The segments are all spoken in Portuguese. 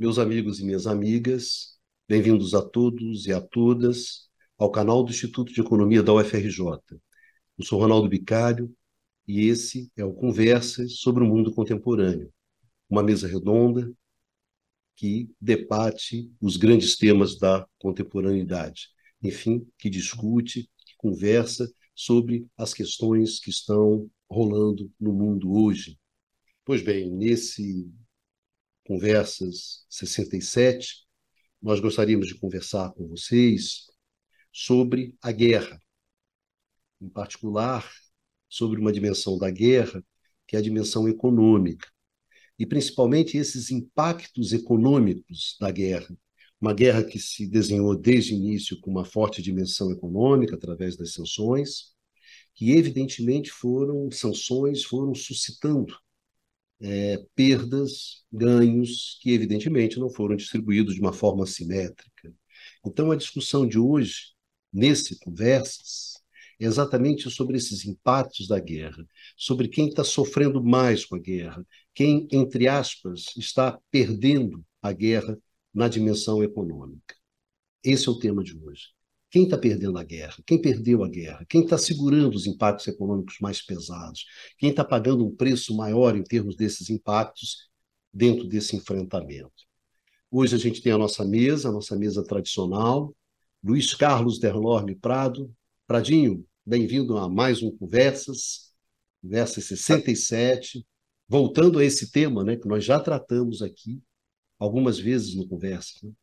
Meus amigos e minhas amigas, bem-vindos a todos e a todas ao canal do Instituto de Economia da UFRJ. Eu sou Ronaldo Bicalho e esse é o Conversas sobre o Mundo Contemporâneo, uma mesa redonda que debate os grandes temas da contemporaneidade. Enfim, que discute, que conversa sobre as questões que estão rolando no mundo hoje. Pois bem, nesse Conversas 67, nós gostaríamos de conversar com vocês sobre a guerra, em particular sobre uma dimensão da guerra, que é a dimensão econômica, e principalmente esses impactos econômicos da guerra. Uma guerra que se desenhou desde o início com uma forte dimensão econômica, através das sanções, que evidentemente foram suscitando perdas, ganhos, que evidentemente não foram distribuídos de uma forma simétrica. Então, a discussão de hoje, nesse Conversas, é exatamente sobre esses impactos da guerra, sobre quem está sofrendo mais com a guerra, quem, entre aspas, está perdendo a guerra na dimensão econômica. Esse é o tema de hoje. Quem está perdendo a guerra? Quem perdeu a guerra? Quem está segurando os impactos econômicos mais pesados? Quem está pagando um preço maior em termos desses impactos dentro desse enfrentamento? Hoje a gente tem a nossa mesa tradicional. Luiz Carlos Derlorme Prado. Pradinho, bem-vindo a mais um Conversas 67. Voltando a esse tema, né, que nós já tratamos aqui algumas vezes no Conversas, né?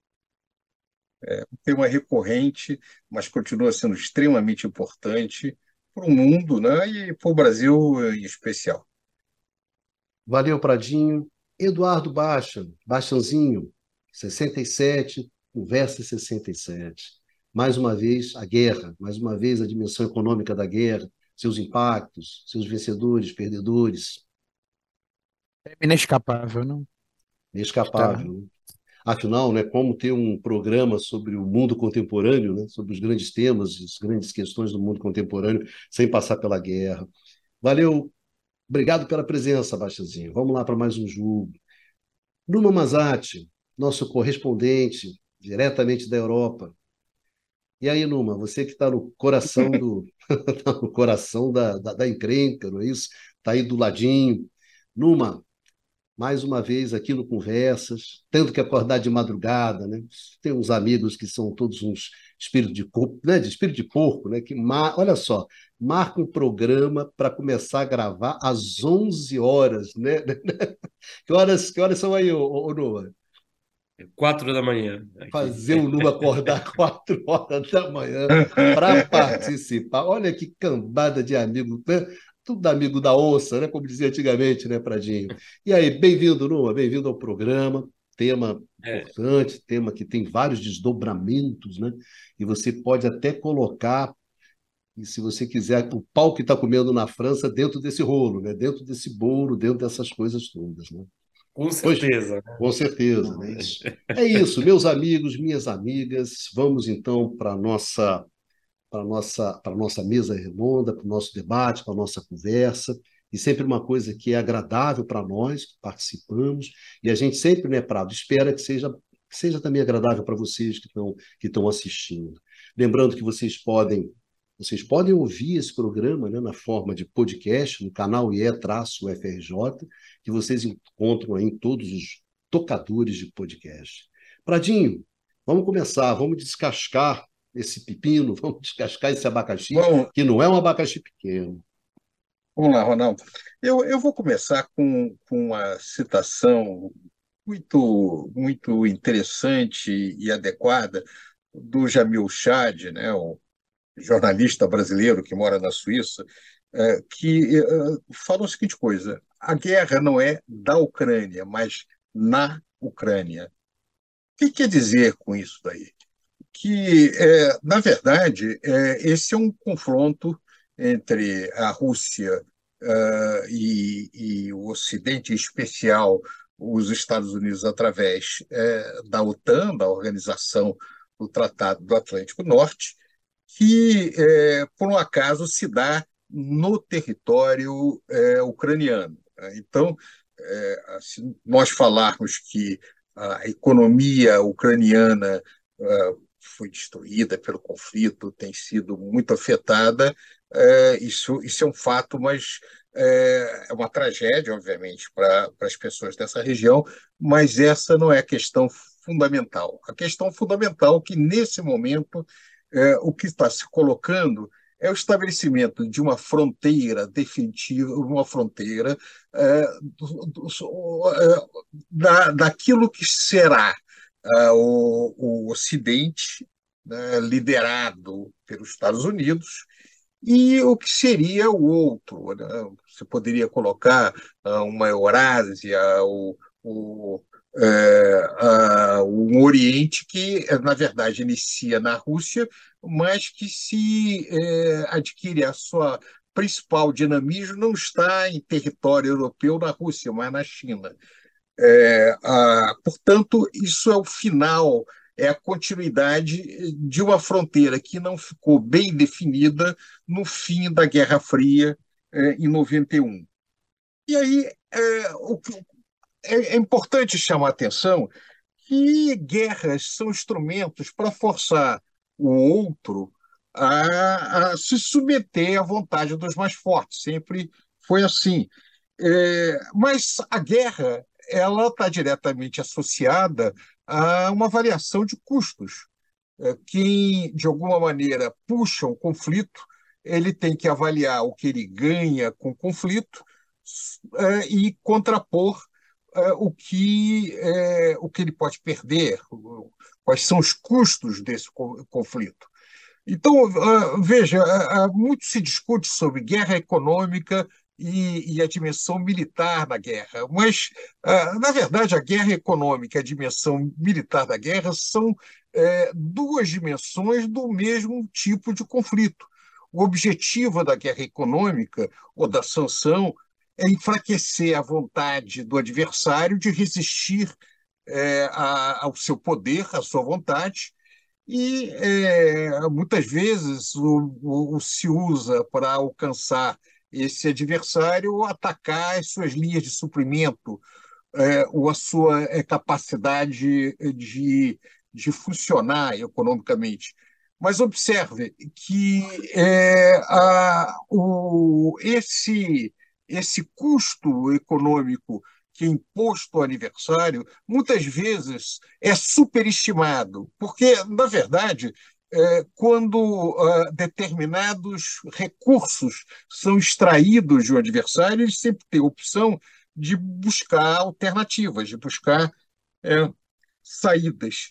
Um tema recorrente, mas continua sendo extremamente importante para o mundo, né? E para o Brasil em especial. Valeu, Pradinho. Eduardo Bachanzinho, 67, Conversa 67. Mais uma vez, a guerra, mais uma vez, a dimensão econômica da guerra, seus impactos, seus vencedores, perdedores, É inescapável, não? Está. inescapável, né? Afinal, né, como ter um programa sobre o mundo contemporâneo, né, sobre os grandes temas, as grandes questões do mundo contemporâneo, sem passar pela guerra. Valeu, obrigado pela presença, Bachanzinho. Vamos lá para mais um jogo. Numa Mazati, nosso correspondente diretamente da Europa. E aí, Numa, você que está no coração tá no coração da encrenca, não é isso? Está aí do ladinho. Numa, mais uma vez aqui no Conversas, tendo que acordar de madrugada, né? Tem uns amigos que são todos uns espírito de corpo, né? De espírito de porco, né? Olha só, marca um programa para começar a gravar às 11 horas, né? Que horas são aí, Numa? 4 da manhã aqui. Fazer o Numa acordar 4 horas da manhã para participar. Olha que cambada de amigo, né? Tudo amigo da onça, né? Como dizia antigamente, né, Pradinho? E aí, bem-vindo, Numa, bem-vindo ao programa. Tema É, importante, tema que tem vários desdobramentos, né? E você pode até colocar, e se você quiser, o pau que está comendo na França dentro desse rolo, né? Dentro desse bolo, dentro dessas coisas todas, né? com Pois, certeza, com certeza, né? É isso, meus amigos, minhas amigas. Vamos então para nossa mesa redonda, para o nosso debate, para a nossa conversa. E sempre uma coisa que é agradável para nós que participamos. E a gente sempre, né, Prado, espera que seja também agradável para vocês que estão assistindo. Lembrando que vocês podem ouvir esse programa, né, na forma de podcast, no canal IE-UFRJ, que vocês encontram aí em todos os tocadores de podcast. Pradinho, vamos começar, vamos descascar esse pepino, vamos descascar esse abacaxi, Bom, que não é um abacaxi pequeno. vamos lá, Ronaldo. Eu vou começar com uma citação muito interessante e adequada do Jamil Chad, né, o jornalista brasileiro que mora na Suíça, que fala a seguinte coisa: a guerra não é da Ucrânia, mas na Ucrânia. O que quer dizer com isso daí? Que, na verdade, esse é um confronto entre a Rússia e o Ocidente, em especial os Estados Unidos, através da OTAN, da Organização do Tratado do Atlântico Norte, que, por um acaso, se dá no território ucraniano. Então, se nós falarmos que a economia ucraniana foi destruída pelo conflito, tem sido muito afetada. Isso é um fato, mas é uma tragédia, obviamente, para as pessoas dessa região, mas essa não é a questão fundamental. A questão fundamental é que, nesse momento, o que está se colocando é o estabelecimento de uma fronteira definitiva, uma fronteira daquilo que será o Ocidente, né, liderado pelos Estados Unidos, e o que seria o outro, né? Você poderia colocar uma Eurásia, o, um Oriente que, na verdade, inicia na Rússia, mas que se adquire a sua principal dinamismo não está em território europeu na Rússia, mas na China. Portanto, isso é o final, é a continuidade de uma fronteira que não ficou bem definida no fim da Guerra Fria, em 91. E aí é importante chamar a atenção que guerras são instrumentos para forçar o outro a se submeter à vontade dos mais fortes. Sempre foi assim. Mas a guerra ela está diretamente associada a uma variação de custos. Quem, de alguma maneira, puxa um conflito, ele tem que avaliar o que ele ganha com o conflito e contrapor o que ele pode perder, quais são os custos desse conflito. Então, veja, muito se discute sobre guerra econômica e a dimensão militar da guerra, mas, na verdade, a guerra econômica e a dimensão militar da guerra são duas dimensões do mesmo tipo de conflito. O objetivo da guerra econômica ou da sanção é enfraquecer a vontade do adversário de resistir ao seu poder, à sua vontade, e muitas vezes se usa para alcançar esse adversário atacar as suas linhas de suprimento, ou a sua capacidade de funcionar economicamente. Mas observe que esse custo econômico que é imposto ao aniversário, muitas vezes é superestimado, porque, na verdade, quando determinados recursos são extraídos de um adversário, ele sempre tem a opção de buscar alternativas, de buscar saídas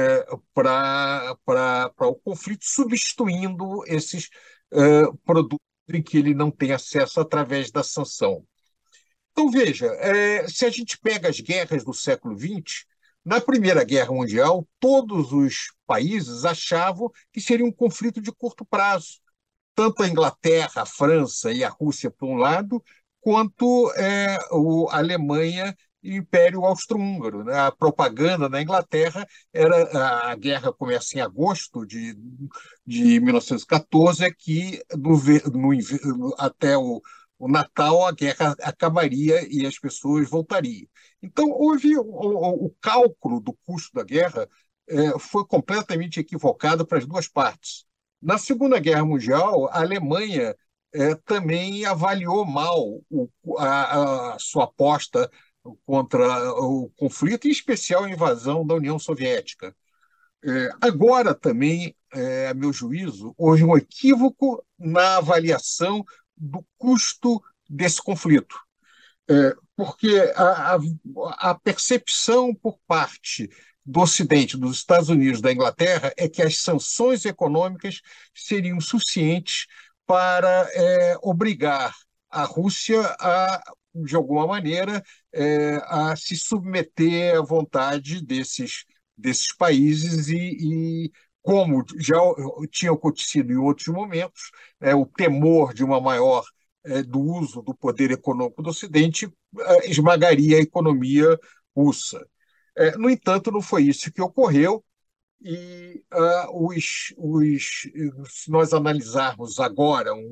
para o conflito, substituindo esses produtos em que ele não tem acesso através da sanção. Então, veja, se a gente pega as guerras do século XX, na Primeira Guerra Mundial, todos os países achavam que seria um conflito de curto prazo. Tanto a Inglaterra, a França e a Rússia, por um lado, quanto a Alemanha e o Império Austro-Húngaro, né? A propaganda na Inglaterra era a guerra começa em agosto de 1914, que até o Natal a guerra acabaria e as pessoas voltariam. Então, houve o cálculo do custo da guerra foi completamente equivocado para as duas partes. Na Segunda Guerra Mundial, a Alemanha também avaliou mal a sua aposta contra o conflito, em especial a invasão da União Soviética. Agora também, a meu juízo, houve um equívoco na avaliação do custo desse conflito, porque a percepção por parte do Ocidente, dos Estados Unidos, da Inglaterra, é que as sanções econômicas seriam suficientes para obrigar a Rússia de alguma maneira, a se submeter à vontade desses países e como já tinha acontecido em outros momentos, o temor de uma maior do uso do poder econômico do Ocidente esmagaria a economia russa. No entanto, não foi isso que ocorreu, e se nós analisarmos agora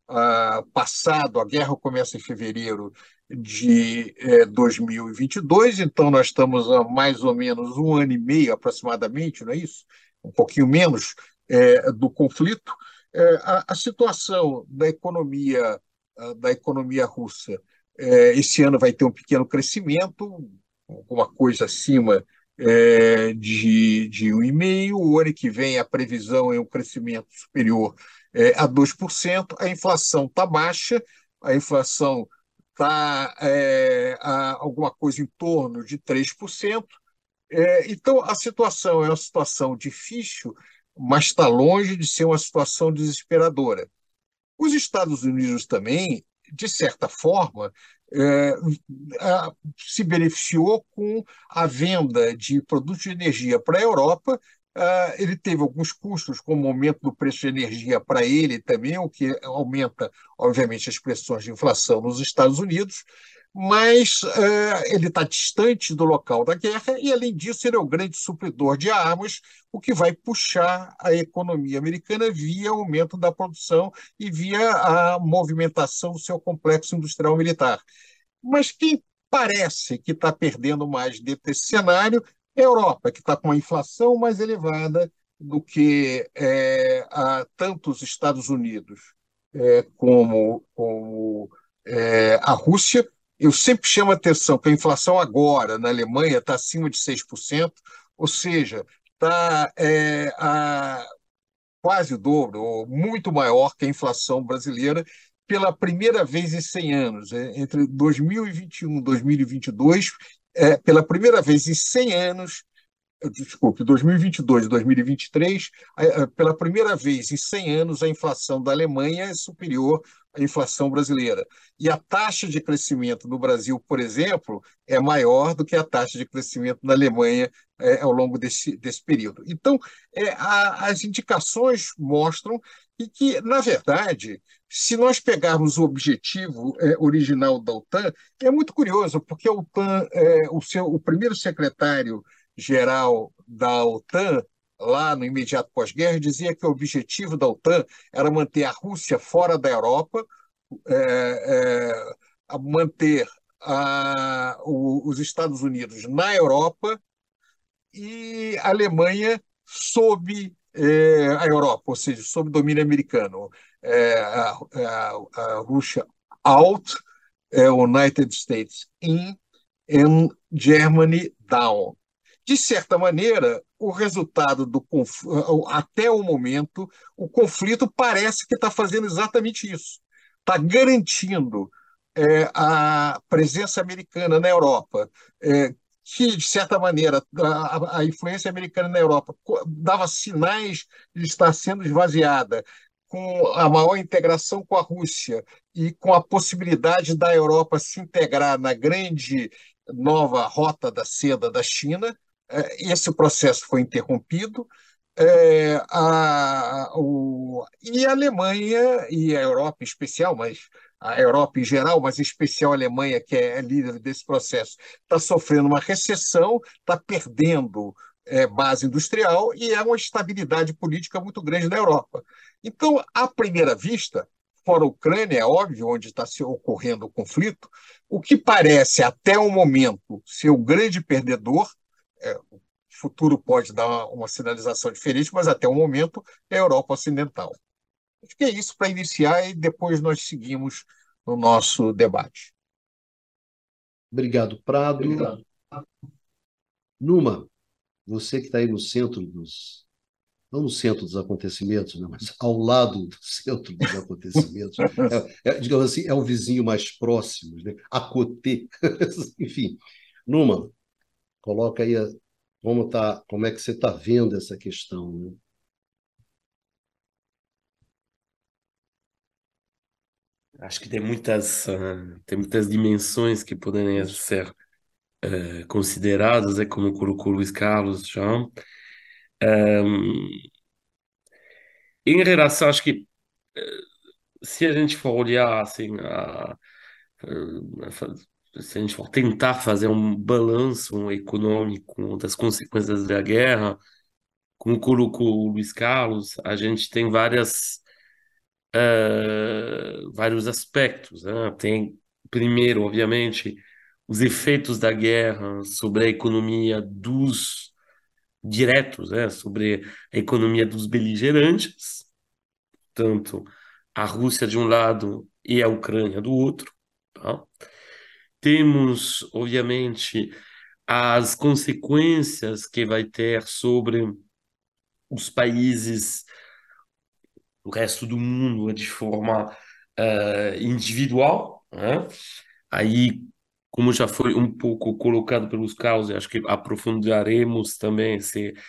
passado, a guerra começa em fevereiro de 2022, então nós estamos há mais ou menos um ano e meio aproximadamente, não é isso? Um pouquinho menos do conflito. A situação da economia russa esse ano vai ter um pequeno crescimento, alguma coisa acima de 1,5%. O ano que vem a previsão é um crescimento superior a 2%. A inflação está baixa, a inflação está a alguma coisa em torno de 3%. Então, a situação é uma situação difícil, mas está longe de ser uma situação desesperadora. Os Estados Unidos também, de certa forma, eh, se beneficiou com a venda de produtos de energia para a Europa. Ele teve alguns custos, como o aumento do preço de energia para ele também, o que aumenta, obviamente, as pressões de inflação nos Estados Unidos, mas ele está distante do local da guerra e, além disso, ele é o grande supridor de armas, o que vai puxar a economia americana via aumento da produção e via a movimentação do seu complexo industrial militar. Mas quem parece que está perdendo mais dentro desse cenário é a Europa, que está com uma inflação mais elevada do que tanto os Estados Unidos como a Rússia. Eu sempre chamo a atenção que a inflação agora na Alemanha está acima de 6%, ou seja, está quase o dobro, ou muito maior que a inflação brasileira, pela primeira vez em 100 anos. Entre 2021 e 2022, pela primeira vez em 100 anos, desculpe, 2022 e 2023, pela primeira vez em 100 anos, a inflação da Alemanha é superior à inflação brasileira. E a taxa de crescimento no Brasil, por exemplo, é maior do que a taxa de crescimento na Alemanha ao longo desse período. Então, as indicações mostram que, na verdade, se nós pegarmos o objetivo original da OTAN, é muito curioso, porque a OTAN, o primeiro secretário-geral da OTAN, lá no imediato pós-guerra, dizia que o objetivo da OTAN era manter a Rússia fora da Europa, manter os Estados Unidos na Europa e a Alemanha sob a Europa, ou seja, sob domínio americano. A Rússia out, United States in, and Germany down. De certa maneira, o resultado do até o momento, o conflito parece que está fazendo exatamente isso. Está garantindo a presença americana na Europa, que, de certa maneira, a influência americana na Europa dava sinais de estar sendo esvaziada, com a maior integração com a Rússia e com a possibilidade da Europa se integrar na grande nova rota da seda da China. Esse processo foi interrompido. E a Alemanha e a Europa em especial, mas a Europa em geral, mas em especial a Alemanha, que é líder desse processo, está sofrendo uma recessão, está perdendo base industrial e é uma instabilidade política muito grande na Europa. Então, à primeira vista, fora a Ucrânia, é óbvio, onde está ocorrendo o conflito, o que parece até o momento ser o grande perdedor, o futuro pode dar uma sinalização diferente, mas até o momento é a Europa Ocidental. Acho que é isso para iniciar e depois nós seguimos no nosso debate. Obrigado, Prado. Obrigado. Numa, você que está aí no centro não no centro dos acontecimentos, né, mas ao lado do centro dos acontecimentos, digamos assim, é o vizinho mais próximo, né? A côté. Enfim, Numa, coloca aí como é que você está vendo essa questão, né? Acho que tem muitas dimensões que podem ser consideradas, como colocou Luiz Carlos já. Em relação, acho que se a gente for olhar assim, se a gente for tentar fazer um balanço econômico das consequências da guerra, como colocou o Luiz Carlos, a gente tem várias vários aspectos, né? Tem, primeiro, obviamente, os efeitos da guerra sobre a economia dos diretos, né? Sobre a economia dos beligerantes, tanto a Rússia de um lado e a Ucrânia do outro, tá? Temos, obviamente, as consequências que vai ter sobre os países, o resto do mundo, de forma individual, né? Aí, como já foi um pouco colocado pelos Carlos, eu acho que aprofundaremos também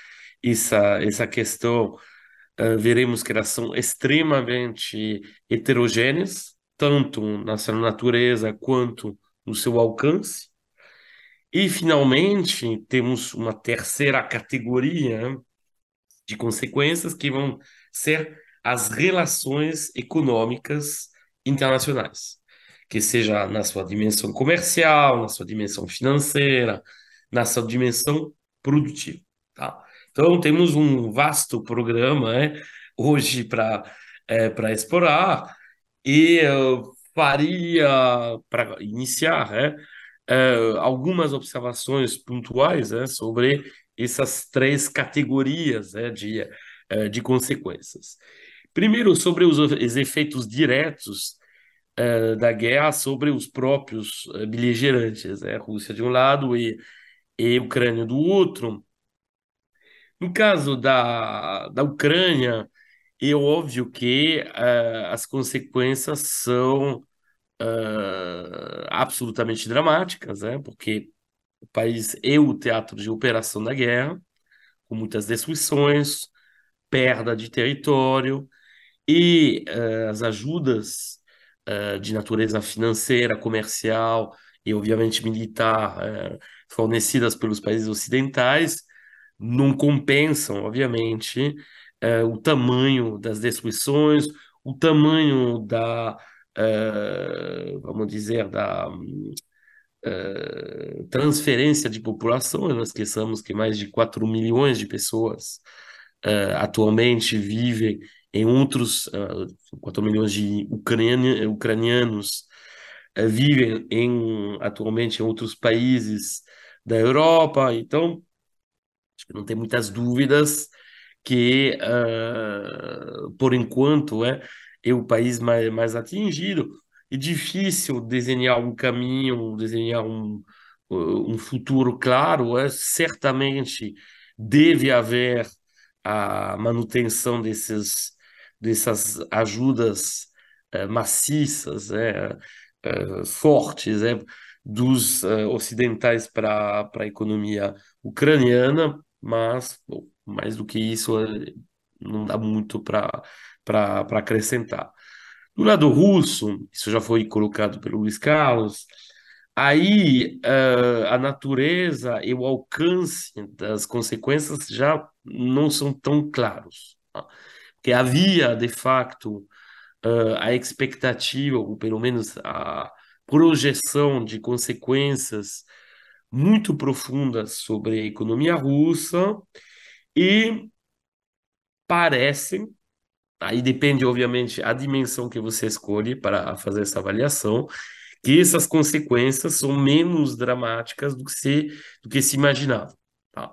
essa questão. Veremos que elas são extremamente heterogêneas, tanto na sua natureza quanto no seu alcance. E, finalmente, temos uma terceira categoria de consequências que vão ser as relações econômicas internacionais, que seja na sua dimensão comercial, na sua dimensão financeira, na sua dimensão produtiva, tá? Então, temos um vasto programa, hoje para explorar e faria, para iniciar, algumas observações pontuais, sobre essas três categorias, de consequências. Primeiro, sobre os efeitos diretos da guerra sobre os próprios beligerantes, Rússia de um lado e Ucrânia do outro. No caso da Ucrânia, é óbvio que as consequências são absolutamente dramáticas, porque o país é o teatro de operação da guerra, com muitas destruições, perda de território e as ajudas de natureza financeira, comercial e, obviamente, militar fornecidas pelos países ocidentais não compensam, obviamente, o tamanho das destruições, o tamanho vamos dizer, da transferência de população. Nós esqueçamos que mais de 4 milhões de pessoas atualmente vivem em outros, 4 milhões de ucranianos vivem atualmente em outros países da Europa. Então, acho que não tem muitas dúvidas que, por enquanto, é o país mais atingido. E difícil desenhar um caminho, desenhar um futuro claro. Certamente deve haver a manutenção dessas ajudas maciças, fortes, dos ocidentais para a economia ucraniana, mas, bom, mais do que isso, não dá muito para acrescentar. Do lado russo, isso já foi colocado pelo Luiz Carlos, aí a natureza e o alcance das consequências já não são tão claros, tá? Porque havia, de facto, a expectativa, ou pelo menos a projeção de consequências muito profundas sobre a economia russa, e parecem, aí depende, obviamente, a dimensão que você escolhe para fazer essa avaliação, que essas consequências são menos dramáticas do que se imaginava, tá?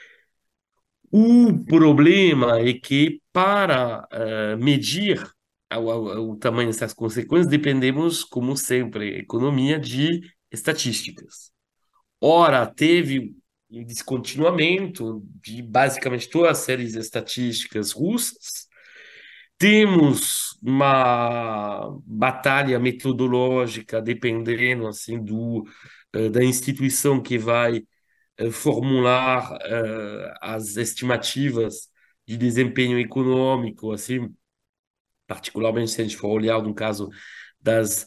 O problema é que, para medir o tamanho dessas consequências, dependemos, como sempre, economia, de estatísticas. Ora, teve um descontinuamento de basicamente todas as séries estatísticas russas. Temos uma batalha metodológica dependendo assim da instituição que vai formular as estimativas de desempenho econômico, assim, particularmente se a gente for olhar no caso das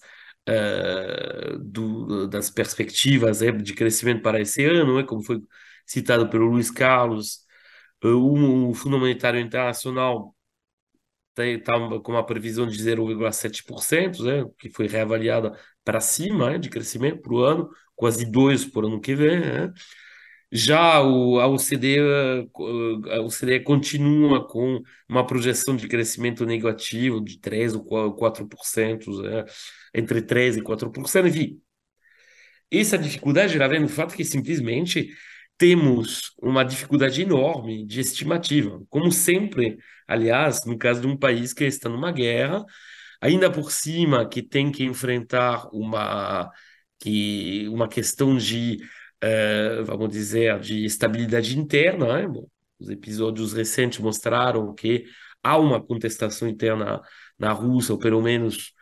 das perspectivas de crescimento para esse ano, como foi citado pelo Luiz Carlos. O Fundo Monetário Internacional está com uma previsão de 0,7%, que foi reavaliada para cima, de crescimento para o ano, quase 2% por ano que vem, né? A OCDE continua com uma projeção de crescimento negativo de 3 ou 4%, entre 3 e 4%, enfim. Essa dificuldade ela vem no fato que simplesmente temos uma dificuldade enorme de estimativa, como sempre, aliás, no caso de um país que está numa guerra, ainda por cima que tem que enfrentar uma questão de, vamos dizer, de estabilidade interna, né? Bom, os episódios recentes mostraram que há uma contestação interna na Rússia, ou pelo menos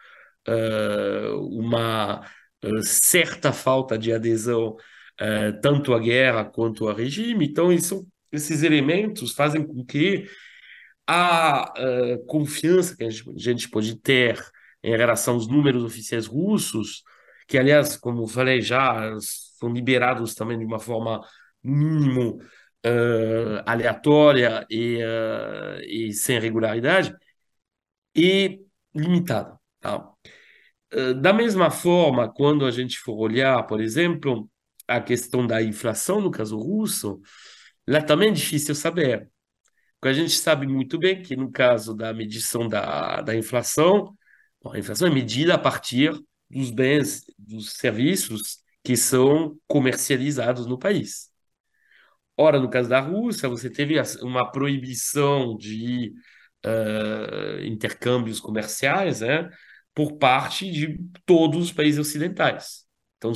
uma certa falta de adesão tanto à guerra quanto ao regime. Então, esses elementos fazem com que a confiança que a gente pode ter em relação aos números oficiais russos, que, aliás, como eu falei já, são liberados também de uma forma, no mínimo, aleatória e sem regularidade, e limitada. Tá? Da mesma forma, quando a gente for olhar, por exemplo, a questão da inflação, no caso russo, lá também é difícil saber. Porque a gente sabe muito bem que, no caso da medição da inflação, bom, a inflação é medida a partir dos bens, dos serviços que são comercializados no país. Ora, no caso da Rússia, você teve uma proibição de intercâmbios comerciais, né, por parte de todos os países ocidentais. Então,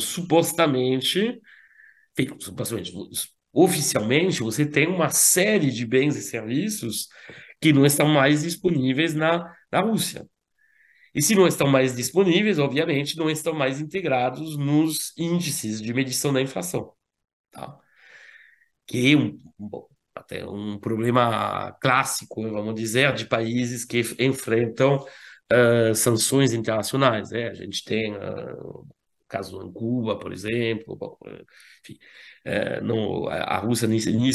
supostamente, oficialmente, você tem uma série de bens e serviços que não estão mais disponíveis na Rússia. E se não estão mais disponíveis, obviamente, não estão mais integrados nos índices de medição da inflação. Tá? Que é bom, até um problema clássico, vamos dizer, de países que enfrentam sanções internacionais. Né? A gente tem o caso em Cuba, por exemplo. Bom, enfim, não, a Rússia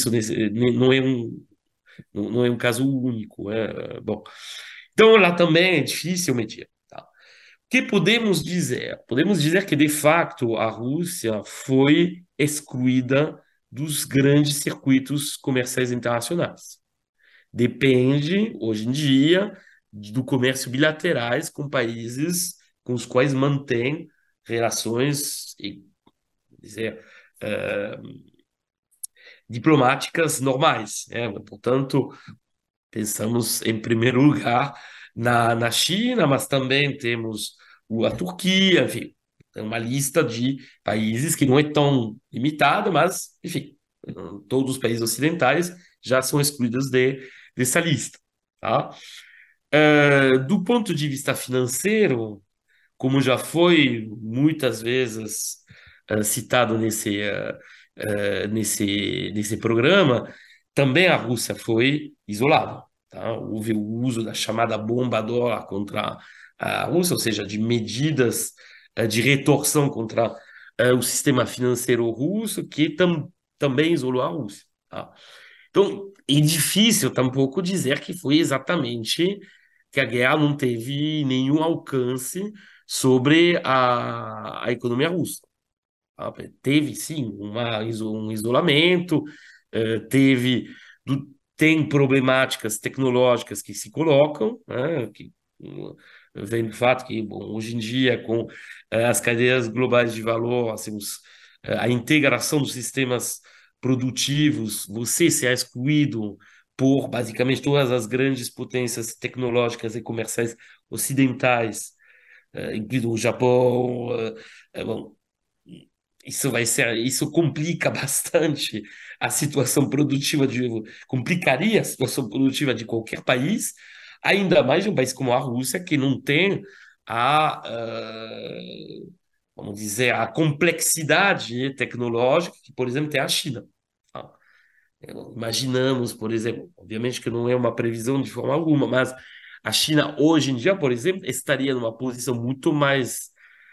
não é um caso único. Bom, então lá também é difícil medir. Tá? O que podemos dizer? Podemos dizer que, de fato, a Rússia foi excluída dos grandes circuitos comerciais internacionais. Depende, hoje em dia, do comércio bilaterais com países com os quais mantém relações, dizer, eh, diplomáticas normais. Né? Portanto, pensamos, em primeiro lugar, na China, mas também temos a Turquia, enfim, tem uma lista de países que não é tão limitada, mas, enfim, todos os países ocidentais já são excluídos dessa lista. Tá? Do ponto de vista financeiro, como já foi muitas vezes citado nesse programa, também a Rússia foi isolada. Tá? Houve o uso da chamada bomba dólar contra a Rússia, ou seja, de medidas de retorção contra o sistema financeiro russo, que também isolou a Rússia. Tá? Então, é difícil tampouco dizer que foi exatamente que a guerra não teve nenhum alcance sobre a economia russa. Tá? Teve, sim, um isolamento, teve, tem problemáticas tecnológicas que se colocam, né, que vem do fato que, bom, hoje em dia, com as cadeias globais de valor, assim, a integração dos sistemas produtivos, você se é excluído por basicamente todas as grandes potências tecnológicas e comerciais ocidentais, incluindo o Japão, bom, isso complica bastante a situação produtiva complicaria a situação produtiva de qualquer país, ainda mais de um país como a Rússia, que não tem vamos dizer, a complexidade tecnológica que, por exemplo, tem a China. Tá? Imaginamos, por exemplo, obviamente que não é uma previsão de forma alguma, mas a China hoje em dia, por exemplo, estaria numa posição muito mais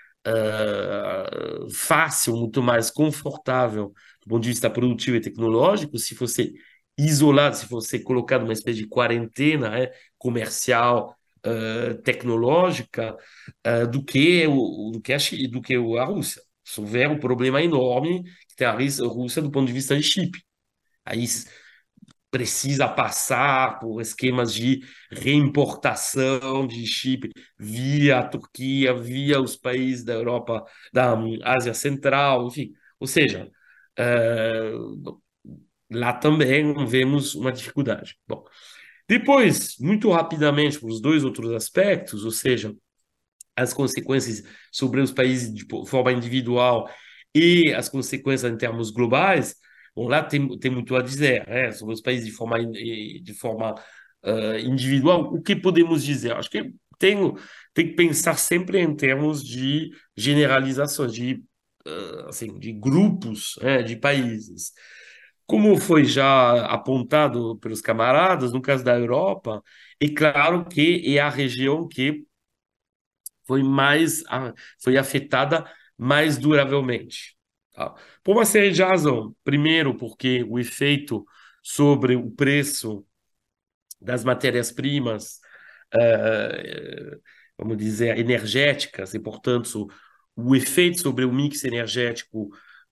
fácil, muito mais confortável do ponto de vista produtivo e tecnológico, se fosse isolado, se fosse colocado numa espécie de quarentena comercial, tecnológica, do que a Rússia. Se houver um problema enorme que tem a Rússia do ponto de vista de chip. Aí precisa passar por esquemas de reimportação de chip via a Turquia, via os países da Europa, da Ásia Central, enfim. Ou seja, eh, lá também vemos uma dificuldade. Bom, depois, muito rapidamente, para os dois outros aspectos, ou seja, as consequências sobre os países de forma individual e as consequências em termos globais, bom, lá tem muito a dizer, né? Sobre os países de forma individual. O que podemos dizer? Acho que tem que pensar sempre em termos de generalizações, assim, de grupos, né, de países. Como foi já apontado pelos camaradas, no caso da Europa, é claro que é a região que foi afetada mais duravelmente. Tá? Por uma série de razões. Primeiro, porque o efeito sobre o preço das matérias-primas, vamos dizer, energéticas, e, portanto, o efeito sobre o mix energético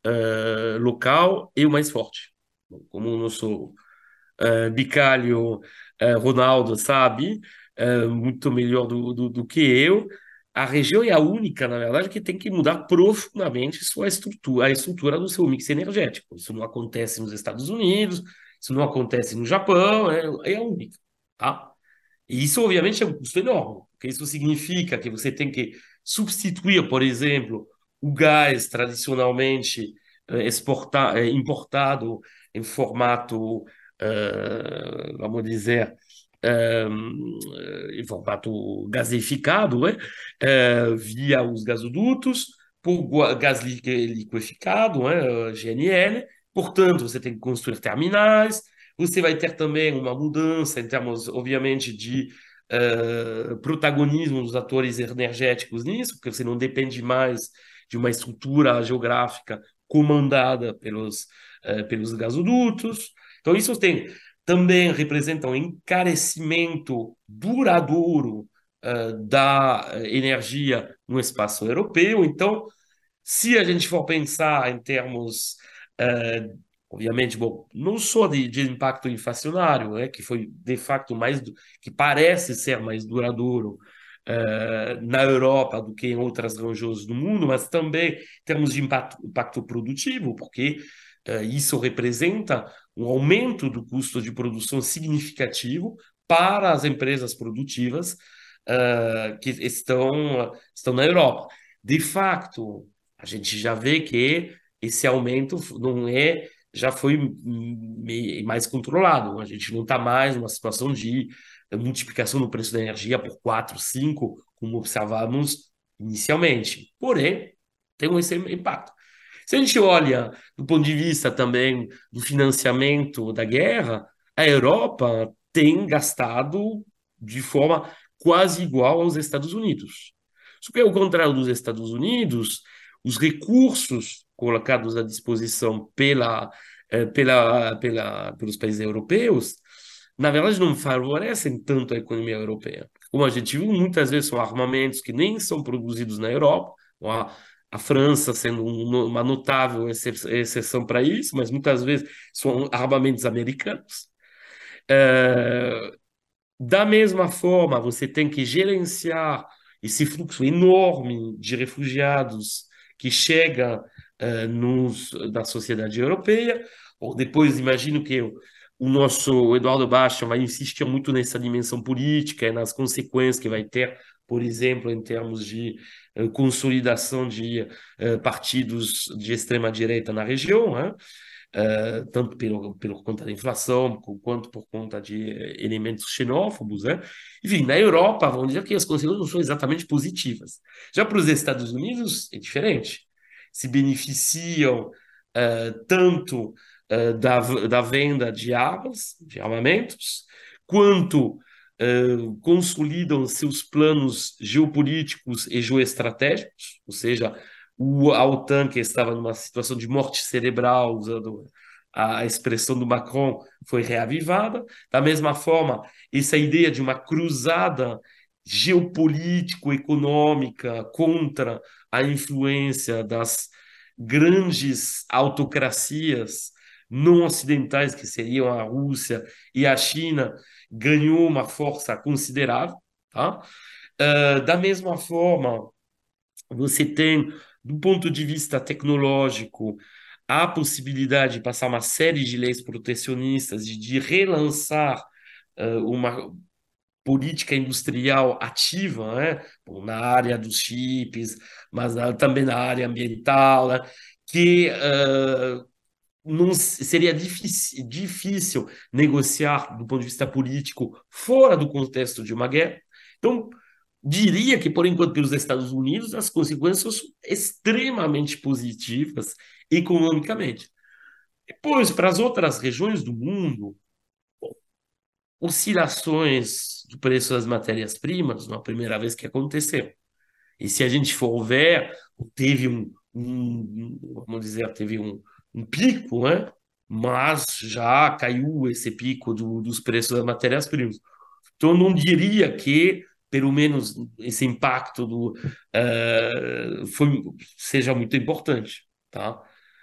local é o mais forte. Como o nosso Bicalho, Ronaldo, sabe, muito melhor do que eu. A região é a única, na verdade, que tem que mudar profundamente sua estrutura, a estrutura do seu mix energético. Isso não acontece nos Estados Unidos, isso não acontece no Japão, é a única, tá? E isso, obviamente, é um custo enorme, porque isso significa que você tem que substituir, por exemplo, o gás tradicionalmente importado em formato, vamos dizer, eh, em formato gasificado, né? Via os gasodutos, por gás liquefiado, né? GNL. Portanto, você tem que construir terminais, você vai ter também uma mudança em termos, obviamente, de protagonismo dos atores energéticos nisso, porque você não depende mais de uma estrutura geográfica comandada pelos gasodutos. Então, isso também representa um encarecimento duradouro da energia no espaço europeu. Então, se a gente for pensar em termos, obviamente, bom, não só de impacto inflacionário, né, que foi de facto que parece ser mais duradouro na Europa do que em outras regiões do mundo, mas também em termos de impacto produtivo, porque isso representa um aumento do custo de produção significativo para as empresas produtivas que estão na Europa. De facto, a gente já vê que esse aumento não é, já foi mais controlado. A gente não está mais numa situação de multiplicação do preço da energia por 4, 5, como observamos inicialmente. Porém, tem esse impacto. Se a gente olha do ponto de vista também do financiamento da guerra, a Europa tem gastado de forma quase igual aos Estados Unidos. Só que, ao contrário dos Estados Unidos, os recursos colocados à disposição pelos países europeus, na verdade, não favorecem tanto a economia europeia. Como a gente viu, muitas vezes são armamentos que nem são produzidos na Europa, a França sendo uma notável exceção para isso, mas muitas vezes são armamentos americanos. Da mesma forma, você tem que gerenciar esse fluxo enorme de refugiados que chega na sociedade europeia. Bom, depois, imagino que o nosso Eduardo Baixa vai insistir muito nessa dimensão política e nas consequências que vai ter, por exemplo, em termos de consolidação de partidos de extrema-direita na região, né? Tanto pelo conta da inflação, quanto por conta de elementos xenófobos, né? Enfim, na Europa, vamos dizer que as consequências não são exatamente positivas. Já para os Estados Unidos, é diferente. Se beneficiam tanto da venda de armas, de armamentos, quanto consolidam seus planos geopolíticos e geoestratégicos, ou seja, a OTAN, que estava numa situação de morte cerebral, usando a expressão do Macron, foi reavivada. Da mesma forma, essa ideia de uma cruzada geopolítico-econômica contra a influência grandes autocracias não ocidentais, que seriam a Rússia e a China, ganhou uma força considerável, tá? Da mesma forma, você tem, do ponto de vista tecnológico, a possibilidade de passar uma série de leis protecionistas e de relançar uma política industrial ativa, né? Bom, na área dos chips, mas também na área ambiental, né? Que não seria difícil negociar do ponto de vista político fora do contexto de uma guerra. Então, diria que, por enquanto, pelos Estados Unidos, as consequências são extremamente positivas economicamente. Depois, para as outras regiões do mundo, oscilações do preço das matérias-primas, não é a primeira vez que aconteceu. E se a gente for ver, teve vamos dizer, teve um pico, né? Mas já caiu esse pico dos preços das matérias-primas. Então, eu não diria que, pelo menos, esse impacto seja muito importante, tá?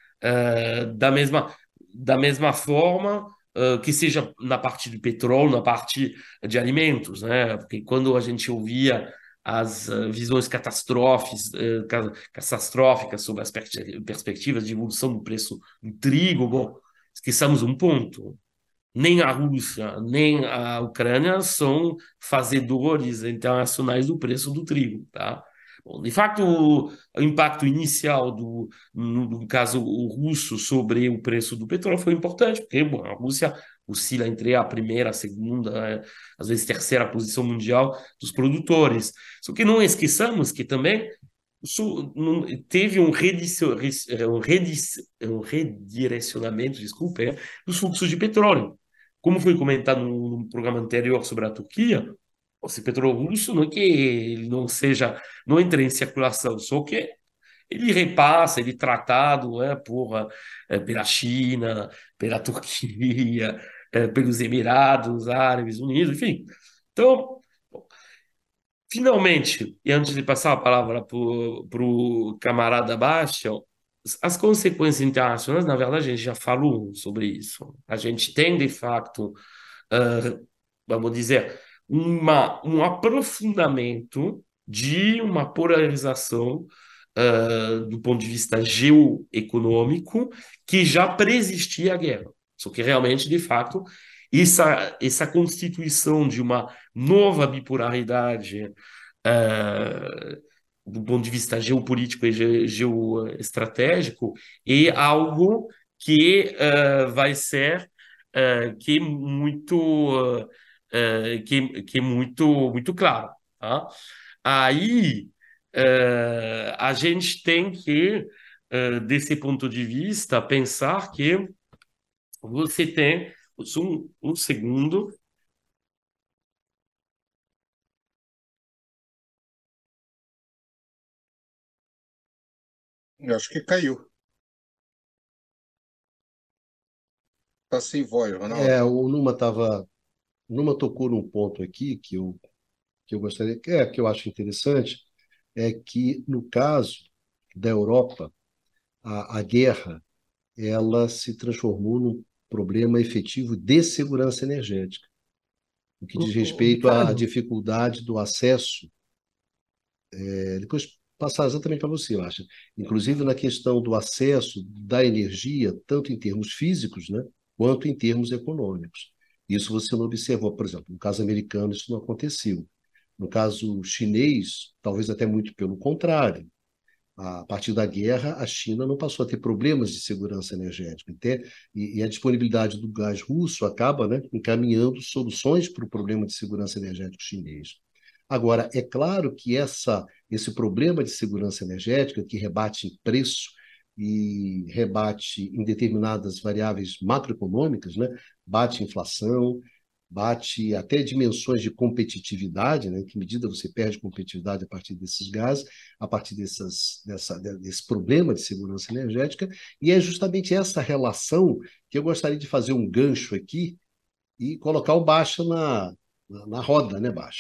Da mesma forma, que seja na parte de petróleo, na parte de alimentos, né? Porque quando a gente ouvia as visões catastróficas sobre as perspectivas de evolução do preço do trigo, bom, esqueçamos um ponto. Nem a Rússia, nem a Ucrânia são fazedores internacionais do preço do trigo, tá? Bom, de fato, o impacto inicial no caso o russo sobre o preço do petróleo foi importante, porque bom, a Rússia oscila entre a primeira, a segunda, às vezes terceira posição mundial dos produtores. Só que não esqueçamos que também teve um redirecionamento, desculpa, dos fluxos de petróleo. Como foi comentado no programa anterior sobre a Turquia, esse petróleo russo não é que ele não seja, não entre em circulação, só que ele repassa, ele é tratado pela China, pela Turquia, pelos Emirados Árabes Unidos, enfim. Então, finalmente, e antes de passar a palavra para o camarada Bastian, as consequências internacionais, na verdade, a gente já falou sobre isso. A gente tem, de fato, vamos dizer, um aprofundamento de uma polarização do ponto de vista geoeconômico que já preexistia a guerra. Só que realmente, de fato, essa constituição de uma nova bipolaridade do ponto de vista geopolítico e geoestratégico é algo que vai ser que é muito que é muito claro, tá? Aí a gente tem que desse ponto de vista pensar que você tem um segundo. Eu acho que caiu. Está sem voz, Ronaldo. O Numa tocou num ponto aqui que eu gostaria, que eu acho interessante, é que no caso da Europa, a guerra ela se transformou num problema efetivo de segurança energética, o que diz respeito à Ricardo, dificuldade do acesso. Depois passar exatamente para você, eu acho. Inclusive na questão do acesso da energia, tanto em termos físicos, né, quanto em termos econômicos. Isso você não observou, por exemplo, no caso americano isso não aconteceu. No caso chinês, talvez até muito pelo contrário. A partir da guerra, a China não passou a ter problemas de segurança energética. E a disponibilidade do gás russo acaba, né, encaminhando soluções para o problema de segurança energética chinês. Agora, é claro que esse problema de segurança energética, que rebate em preço e rebate em determinadas variáveis macroeconômicas, né, bate inflação, bate até dimensões de competitividade, né? Em que medida você perde competitividade a partir desses gases, a partir desse problema de segurança energética, e é justamente essa relação que eu gostaria de fazer um gancho aqui e colocar o Baixa na roda, né, Baixa?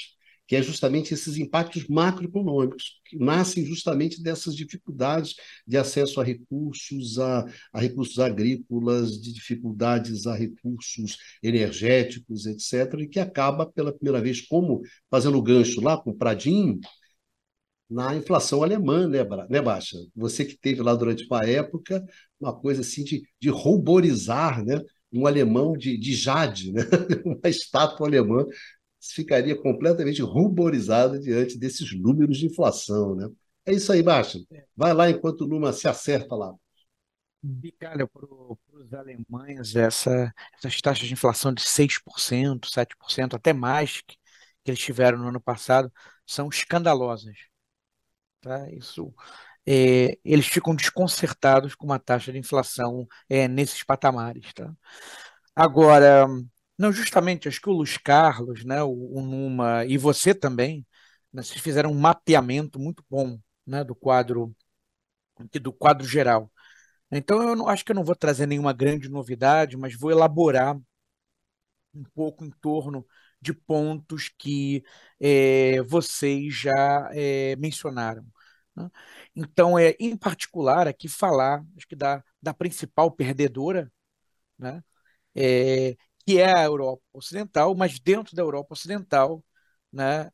que é justamente esses impactos macroeconômicos, que nascem justamente dessas dificuldades de acesso a recursos agrícolas, de dificuldades a recursos energéticos, etc., e que acaba, pela primeira vez, como fazendo o gancho lá com o Pradinho, na inflação alemã, né, Baixa? Você que teve lá durante uma época, uma coisa assim de ruborizar, né? Um alemão de Jade, né? Uma estátua alemã ficaria completamente ruborizada diante desses números de inflação, né? É isso aí, Baixa. Vai lá enquanto o Numa se acerta lá. Bicalho, para os alemães, essas taxas de inflação de 6%, 7%, até mais que eles tiveram no ano passado, são escandalosas. Tá? Eles ficam desconcertados com uma taxa de inflação nesses patamares. Tá? Agora, não, justamente, acho que o Luiz Carlos, né, o Numa e você também, né, vocês fizeram um mapeamento muito bom, né, do quadro geral. Então, eu não, acho que eu não vou trazer nenhuma grande novidade, mas vou elaborar um pouco em torno de pontos que vocês já mencionaram. Né? Então, em particular, aqui falar, acho que da principal perdedora, né? é, que é a Europa Ocidental, mas dentro da Europa Ocidental, né?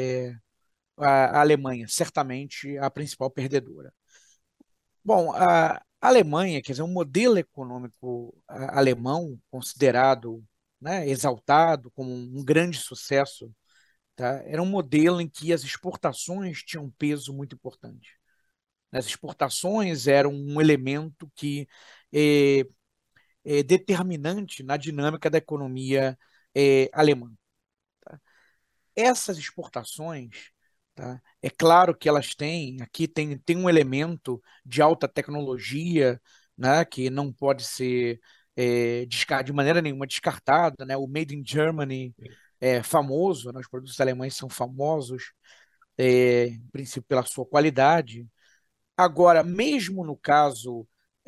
A Alemanha, certamente a principal perdedora. Bom, a Alemanha, quer dizer, um modelo econômico alemão considerado, né, exaltado como um grande sucesso, tá? Era um modelo em que as exportações tinham um peso muito importante. As exportações eram um elemento que é, é determinante na dinâmica da economia alemã. Tá? Essas exportações, tá? É claro que elas têm, aqui tem um elemento de alta tecnologia, né, que não pode ser de maneira nenhuma descartado, né? O Made in Germany é famoso, né? Os produtos alemães são famosos, em princípio pela sua qualidade. Agora, mesmo no caso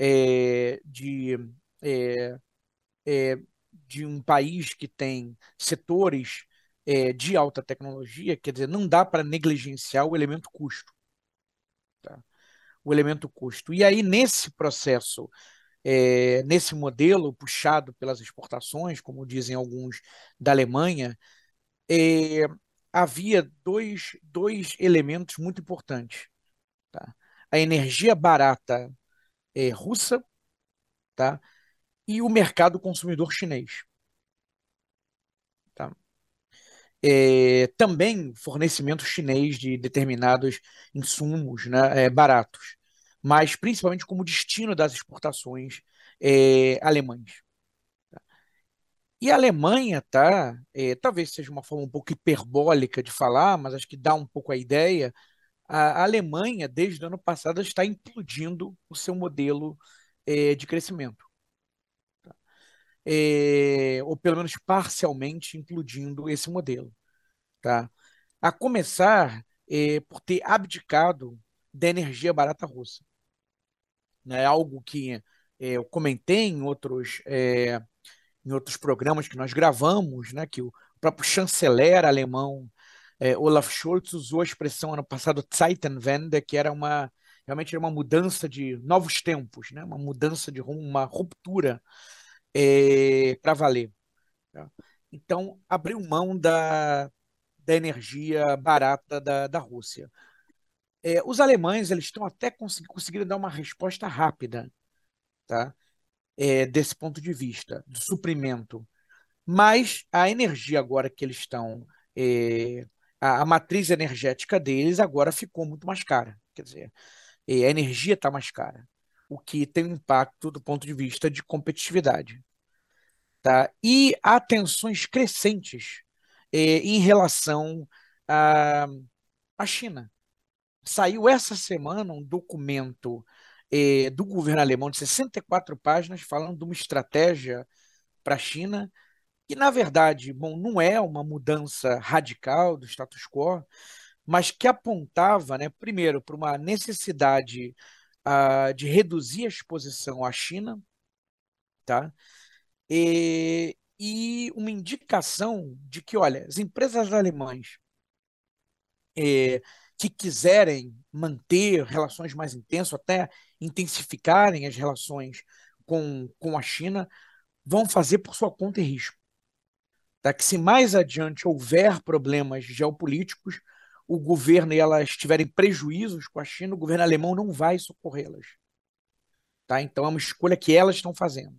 é, é, de um país que tem setores de alta tecnologia, quer dizer, não dá para negligenciar o elemento custo. Tá? O elemento custo. E aí, nesse processo, nesse modelo puxado pelas exportações, como dizem alguns da Alemanha, é, havia dois elementos muito importantes. Tá? A energia barata russa, tá? E o mercado consumidor chinês. Tá? Também fornecimento chinês de determinados insumos, né, baratos, mas principalmente como destino das exportações alemãs. E a Alemanha, tá? Talvez seja uma forma um pouco hiperbólica de falar, mas acho que dá um pouco a ideia. A Alemanha, desde o ano passado, está implodindo o seu modelo de crescimento, ou pelo menos parcialmente implodindo esse modelo. Tá? A começar por ter abdicado da energia barata russa. Né? Algo que eu comentei em outros programas que nós gravamos, né? Que o próprio chanceler alemão Olaf Scholz usou a expressão ano passado Zeitenwende, que realmente era uma mudança de novos tempos, né? Uma mudança de rumo, uma ruptura para valer. Tá? Então, abriu mão da energia barata da Rússia. Os alemães eles estão até conseguindo dar uma resposta rápida, tá? Desse ponto de vista, do suprimento. Mas a energia agora que eles estão, a matriz energética deles agora ficou muito mais cara. Quer dizer, a energia está mais cara, o que tem um impacto do ponto de vista de competitividade. Tá? E há tensões crescentes em relação à, à China. Saiu essa semana um documento do governo alemão de 64 páginas falando de uma estratégia para a China, que, na verdade, bom, não é uma mudança radical do status quo, mas que apontava, né, primeiro, para uma necessidade de reduzir a exposição à China, tá? E uma indicação de que, olha, as empresas alemãs é, que quiserem manter relações mais intensas, até intensificarem as relações com a China, vão fazer por sua conta e risco. Tá? Que se mais adiante houver problemas geopolíticos, o governo e elas tiverem prejuízos com a China, o governo alemão não vai socorrê-las. Tá? Então é uma escolha que elas estão fazendo.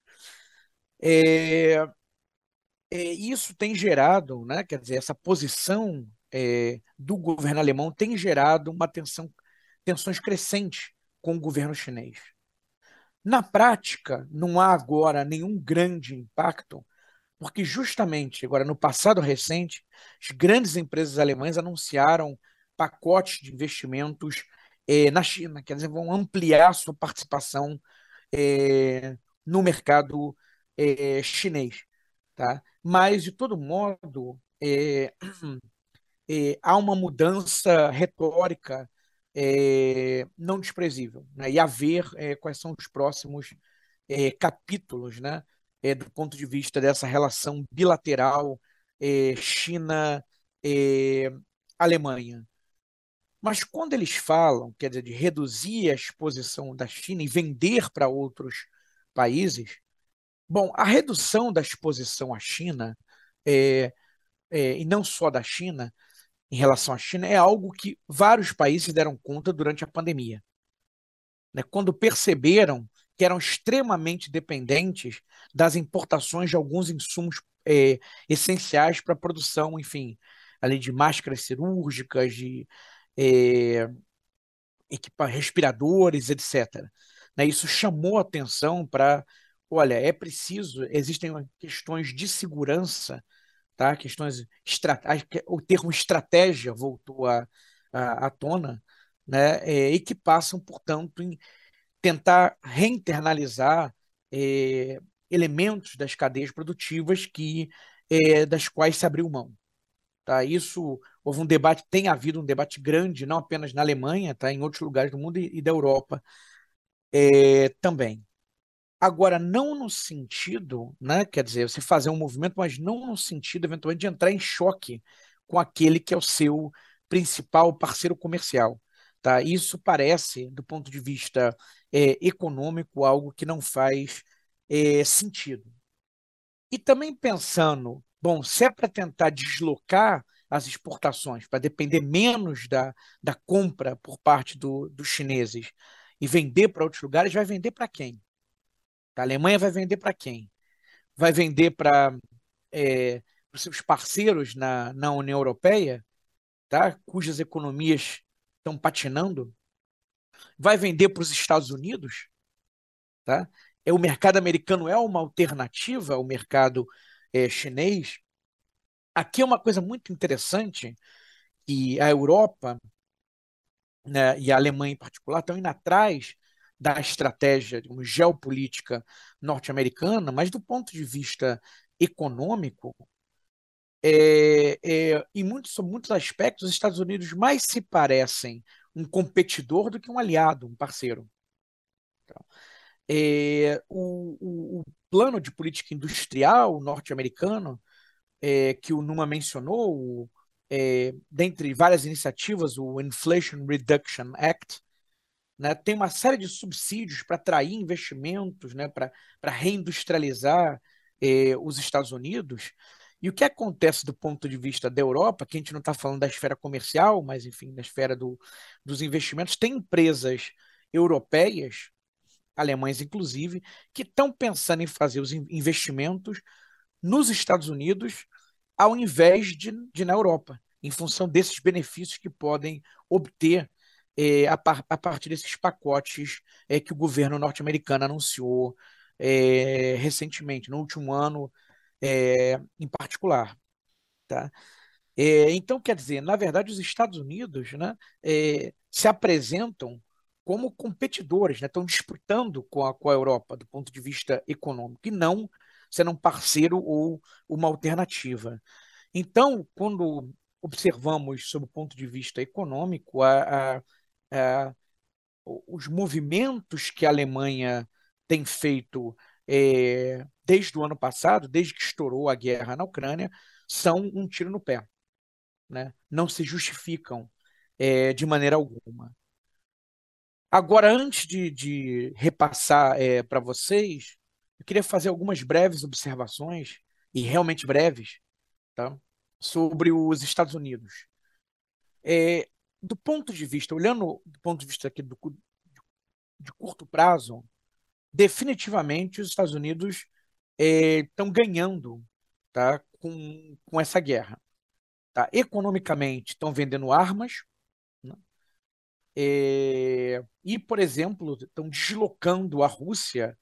É, isso tem gerado, né, quer dizer, essa posição do governo alemão tem gerado uma tensões crescentes com o governo chinês. Na prática, não há agora nenhum grande impacto, porque justamente agora no passado recente, as grandes empresas alemãs anunciaram pacotes de investimentos na China, quer dizer, vão ampliar sua participação no mercado chinês. Tá? Mas, de todo modo, há uma mudança retórica não desprezível, né? E a ver quais são os próximos capítulos, né? Do ponto de vista dessa relação bilateral China-Alemanha. Mas quando eles falam, quer dizer, de reduzir a exposição da China e vender para outros países, bom, a redução da exposição à China, é, e não só da China, em relação à China, é algo que vários países deram conta durante a pandemia. Né? Quando perceberam que eram extremamente dependentes das importações de alguns insumos essenciais para a produção, enfim, além de máscaras cirúrgicas, de é, respiradores, etc. Né? Isso chamou atenção para, olha, é preciso, existem questões de segurança, tá? Questões o termo estratégia voltou à tona, né? E que passam, portanto, em tentar reinternalizar é, elementos das cadeias produtivas das quais se abriu mão. Tá? Isso houve um debate, tem havido um debate grande, não apenas na Alemanha, tá? Em outros lugares do mundo e da Europa também. Agora, não no sentido, né, quer dizer, você fazer um movimento, mas não no sentido, eventualmente, de entrar em choque com aquele que é o seu principal parceiro comercial. Tá? Isso parece, do ponto de vista econômico, algo que não faz sentido. E também pensando, bom, se é para tentar deslocar as exportações, para depender menos da compra por parte dos chineses e vender para outros lugares, vai vender para quem? A Alemanha vai vender para quem? Vai vender para os seus parceiros na União Europeia, tá? Cujas economias estão patinando? Vai vender para os Estados Unidos? Tá? O mercado americano é uma alternativa ao mercado chinês? Aqui é uma coisa muito interessante que a Europa, né, e a Alemanha em particular estão indo atrás da estratégia, digamos, geopolítica norte-americana, mas do ponto de vista econômico, em muitos aspectos, os Estados Unidos mais se parecem um competidor do que um aliado, um parceiro. Então, o plano de política industrial norte-americano, que o Numa mencionou, dentre várias iniciativas, o Inflation Reduction Act, né, tem uma série de subsídios para atrair investimentos, né, para reindustrializar os Estados Unidos. E o que acontece do ponto de vista da Europa, que a gente não está falando da esfera comercial, mas, enfim, da esfera dos investimentos, tem empresas europeias, alemães inclusive, que estão pensando em fazer os investimentos nos Estados Unidos ao invés de na Europa, em função desses benefícios que podem obter a partir desses pacotes que o governo norte-americano anunciou recentemente, no último ano em particular. Tá? Então, quer dizer, na verdade, os Estados Unidos, né, se apresentam como competidores, né, estão disputando com a Europa do ponto de vista econômico, e não sendo um parceiro ou uma alternativa. Então, quando observamos sob o ponto de vista econômico a, os movimentos que a Alemanha tem feito desde o ano passado, desde que estourou a guerra na Ucrânia, são um tiro no pé. né? Não se justificam de maneira alguma. Agora, antes de repassar para vocês, eu queria fazer algumas breves observações, e realmente breves, tá? Sobre os Estados Unidos. É, do ponto de vista, olhando do ponto de vista aqui de curto prazo, definitivamente os Estados Unidos estão ganhando, tá? Com essa guerra. Tá? Economicamente, estão vendendo armas, né? E, por exemplo, estão deslocando a Rússia,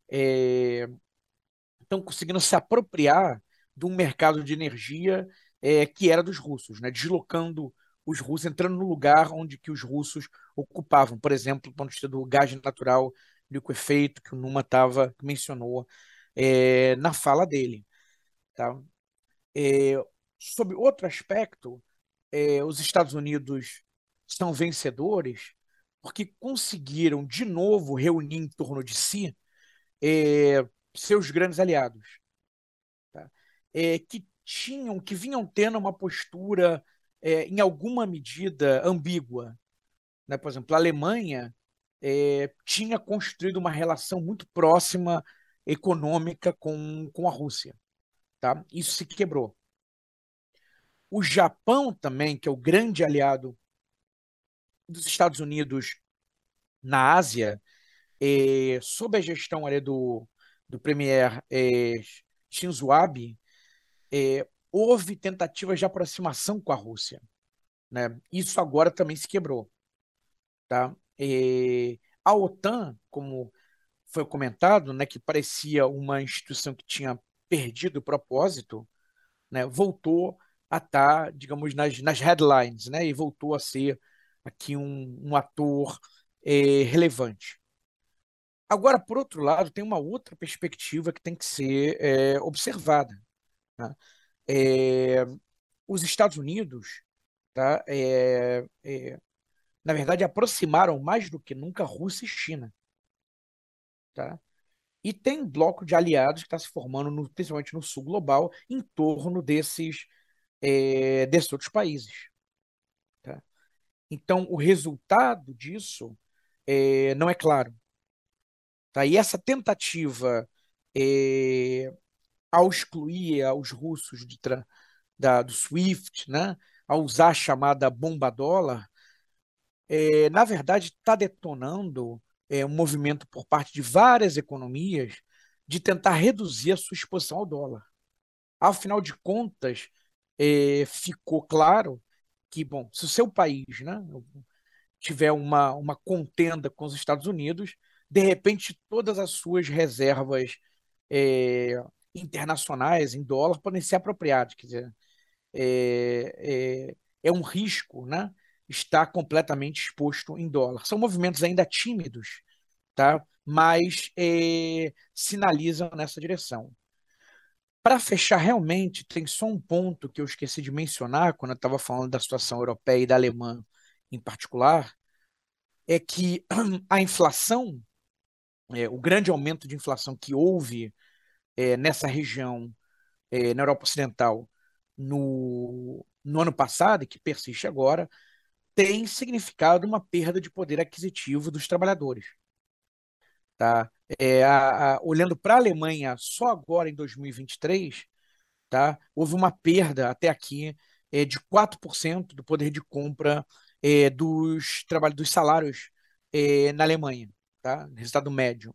estão conseguindo se apropriar de um mercado de energia que era dos russos, né? Deslocando os russos, entrando no lugar onde que os russos ocupavam. Por exemplo, do ponto de vista do gás natural liquefeito, que o Numa mencionou na fala dele. Tá? É, Sob outro aspecto, os Estados Unidos são vencedores porque conseguiram de novo reunir em torno de si seus grandes aliados, tá? Que vinham tendo uma postura, em alguma medida, ambígua, né? Por exemplo, a Alemanha tinha construído uma relação muito próxima econômica com a Rússia, tá? Isso se quebrou. O Japão também, que é o grande aliado dos Estados Unidos na Ásia, sob a gestão ali do premier Shinzo Abe, houve tentativas de aproximação com a Rússia, né? Isso agora também se quebrou, tá? A OTAN, como foi comentado, né, que parecia uma instituição que tinha perdido o propósito, né, voltou a estar, digamos, nas headlines, né, e voltou a ser aqui um ator relevante. Agora, por outro lado, tem uma outra perspectiva que tem que ser observada, né? É, os Estados Unidos, tá, na verdade, aproximaram mais do que nunca Rússia e China. Tá? E tem um bloco de aliados que está se formando, principalmente no sul global, em torno desses outros países. Tá? Então, o resultado disso não é claro. Tá? E essa tentativa, ao excluir os russos do SWIFT, né, ao usar a chamada bomba dólar, na verdade está detonando um movimento por parte de várias economias de tentar reduzir a sua exposição ao dólar. Afinal de contas, ficou claro que, bom, se o seu país, né, tiver uma contenda com os Estados Unidos, de repente todas as suas reservas é, internacionais em dólar podem ser apropriadas. Quer dizer, é um risco, né, estar completamente exposto em dólar. São movimentos ainda tímidos, tá? Mas sinalizam nessa direção. Para fechar, realmente, tem só um ponto que eu esqueci de mencionar quando eu estava falando da situação europeia e da alemã em particular, é que a inflação, o grande aumento de inflação que houve nessa região, na Europa Ocidental, no ano passado, e que persiste agora, tem significado uma perda de poder aquisitivo dos trabalhadores. Tá? Olhando para a Alemanha, só agora em 2023, tá? Houve uma perda até aqui de 4% do poder de compra dos salários na Alemanha, tá? Resultado médio.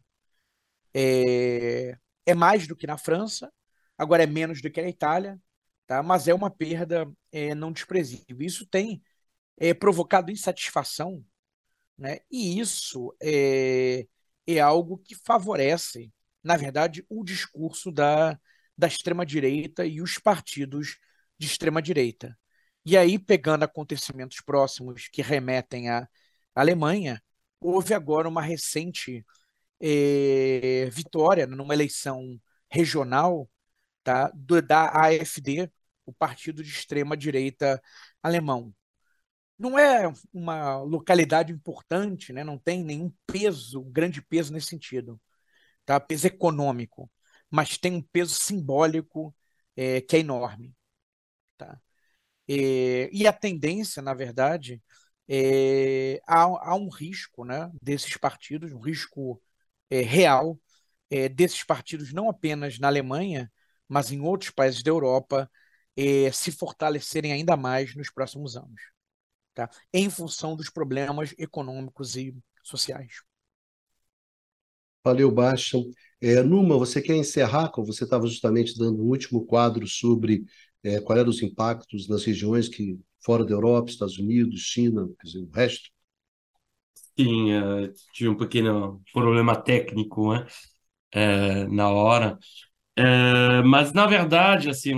É mais do que na França, agora é menos do que na Itália, tá? Mas é uma perda não desprezível. Isso tem provocado insatisfação, né? E isso é algo que favorece, na verdade, o discurso da extrema-direita e os partidos de extrema-direita. E aí, pegando acontecimentos próximos que remetem à Alemanha, houve agora uma recente vitória numa eleição regional, tá, da AfD, o partido de extrema-direita alemão. Não é uma localidade importante, né? Não tem nenhum peso, grande peso nesse sentido, tá? Peso econômico, mas tem um peso simbólico que é enorme. Tá? E a tendência, na verdade, há um risco, né, desses partidos, um risco real, desses partidos não apenas na Alemanha, mas em outros países da Europa, se fortalecerem ainda mais nos próximos anos, tá? Em função dos problemas econômicos e sociais. Valeu, Baixa. Numa, você quer encerrar, como você estava justamente dando um último quadro sobre quais eram os impactos nas regiões que fora da Europa, Estados Unidos, China, quer dizer, o resto? Sim, tive um pequeno problema técnico, né, na hora. Mas, na verdade, assim,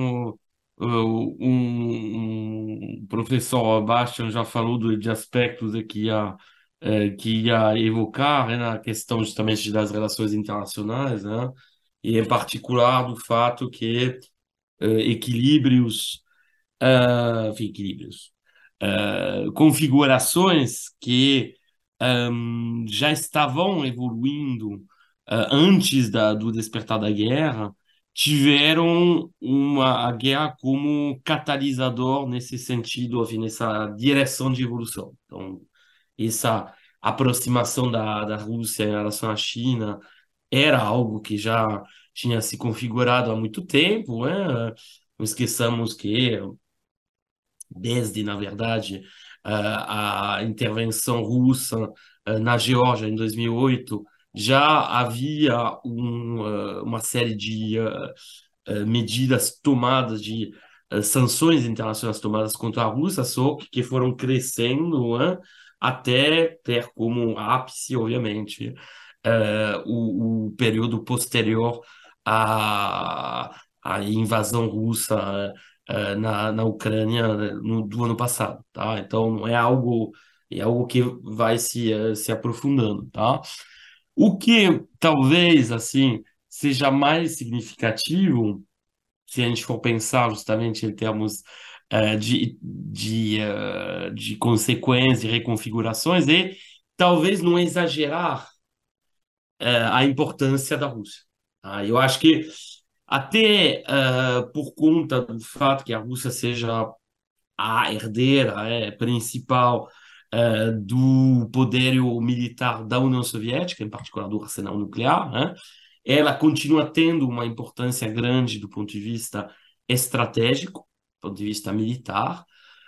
um professor Bastian já falou de aspectos que ia evocar, né, na questão justamente das relações internacionais, né, e, em particular, do fato que equilíbrios, enfim, equilíbrios, configurações que já estavam evoluindo antes do despertar da guerra, tiveram a guerra como catalisador nesse sentido, enfim, nessa direção de evolução. Então, essa aproximação da Rússia em relação à China era algo que já tinha se configurado há muito tempo, né? Não esqueçamos que desde, na verdade, a intervenção russa na Geórgia em 2008, já havia uma série de medidas tomadas, de sanções internacionais tomadas contra a Rússia, só que foram crescendo, né, até ter como ápice, obviamente, o período posterior à invasão russa na Ucrânia, né, do ano passado, tá? Então não é algo que vai se aprofundando, tá? O que talvez assim seja mais significativo, se a gente for pensar justamente em termos de consequências e reconfigurações, é talvez não exagerar a importância da Rússia. Tá? Eu acho que até por conta do fato que a Rússia seja a herdeira principal do poderio militar da União Soviética, em particular do arsenal nuclear, né? Ela continua tendo uma importância grande do ponto de vista estratégico, do ponto de vista militar,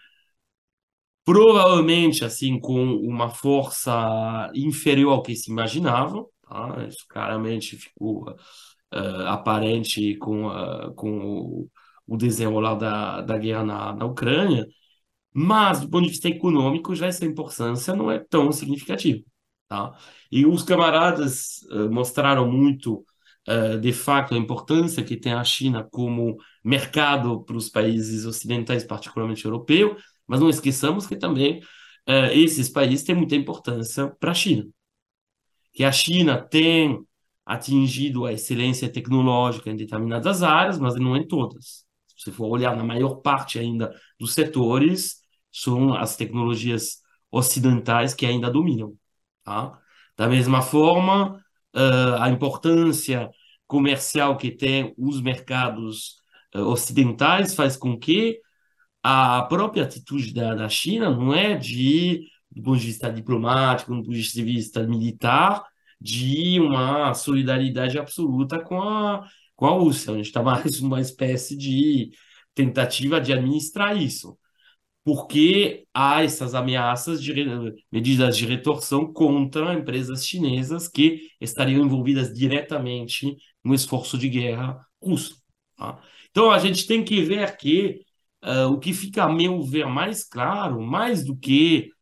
provavelmente assim com uma força inferior ao que se imaginava, tá? Isso claramente ficou aparente com o desenrolar da guerra na Ucrânia, mas do ponto de vista econômico já essa importância não é tão significativa, tá? E os camaradas mostraram muito de fato a importância que tem a China como mercado para os países ocidentais, particularmente europeu, mas não esqueçamos que também esses países têm muita importância para a China, que a China tem atingido a excelência tecnológica em determinadas áreas, mas não em todas. Se você for olhar na maior parte ainda dos setores, são as tecnologias ocidentais que ainda dominam, tá? Da mesma forma, a importância comercial que tem os mercados ocidentais faz com que a própria atitude da China não é do ponto de vista diplomático, do ponto de vista militar, de uma solidariedade absoluta com a Rússia. A gente está mais uma espécie de tentativa de administrar isso, porque há essas ameaças de medidas de retorção contra empresas chinesas que estariam envolvidas diretamente no esforço de guerra russo. Tá? Então, a gente tem que ver que o que fica, a meu ver, mais claro, mais do que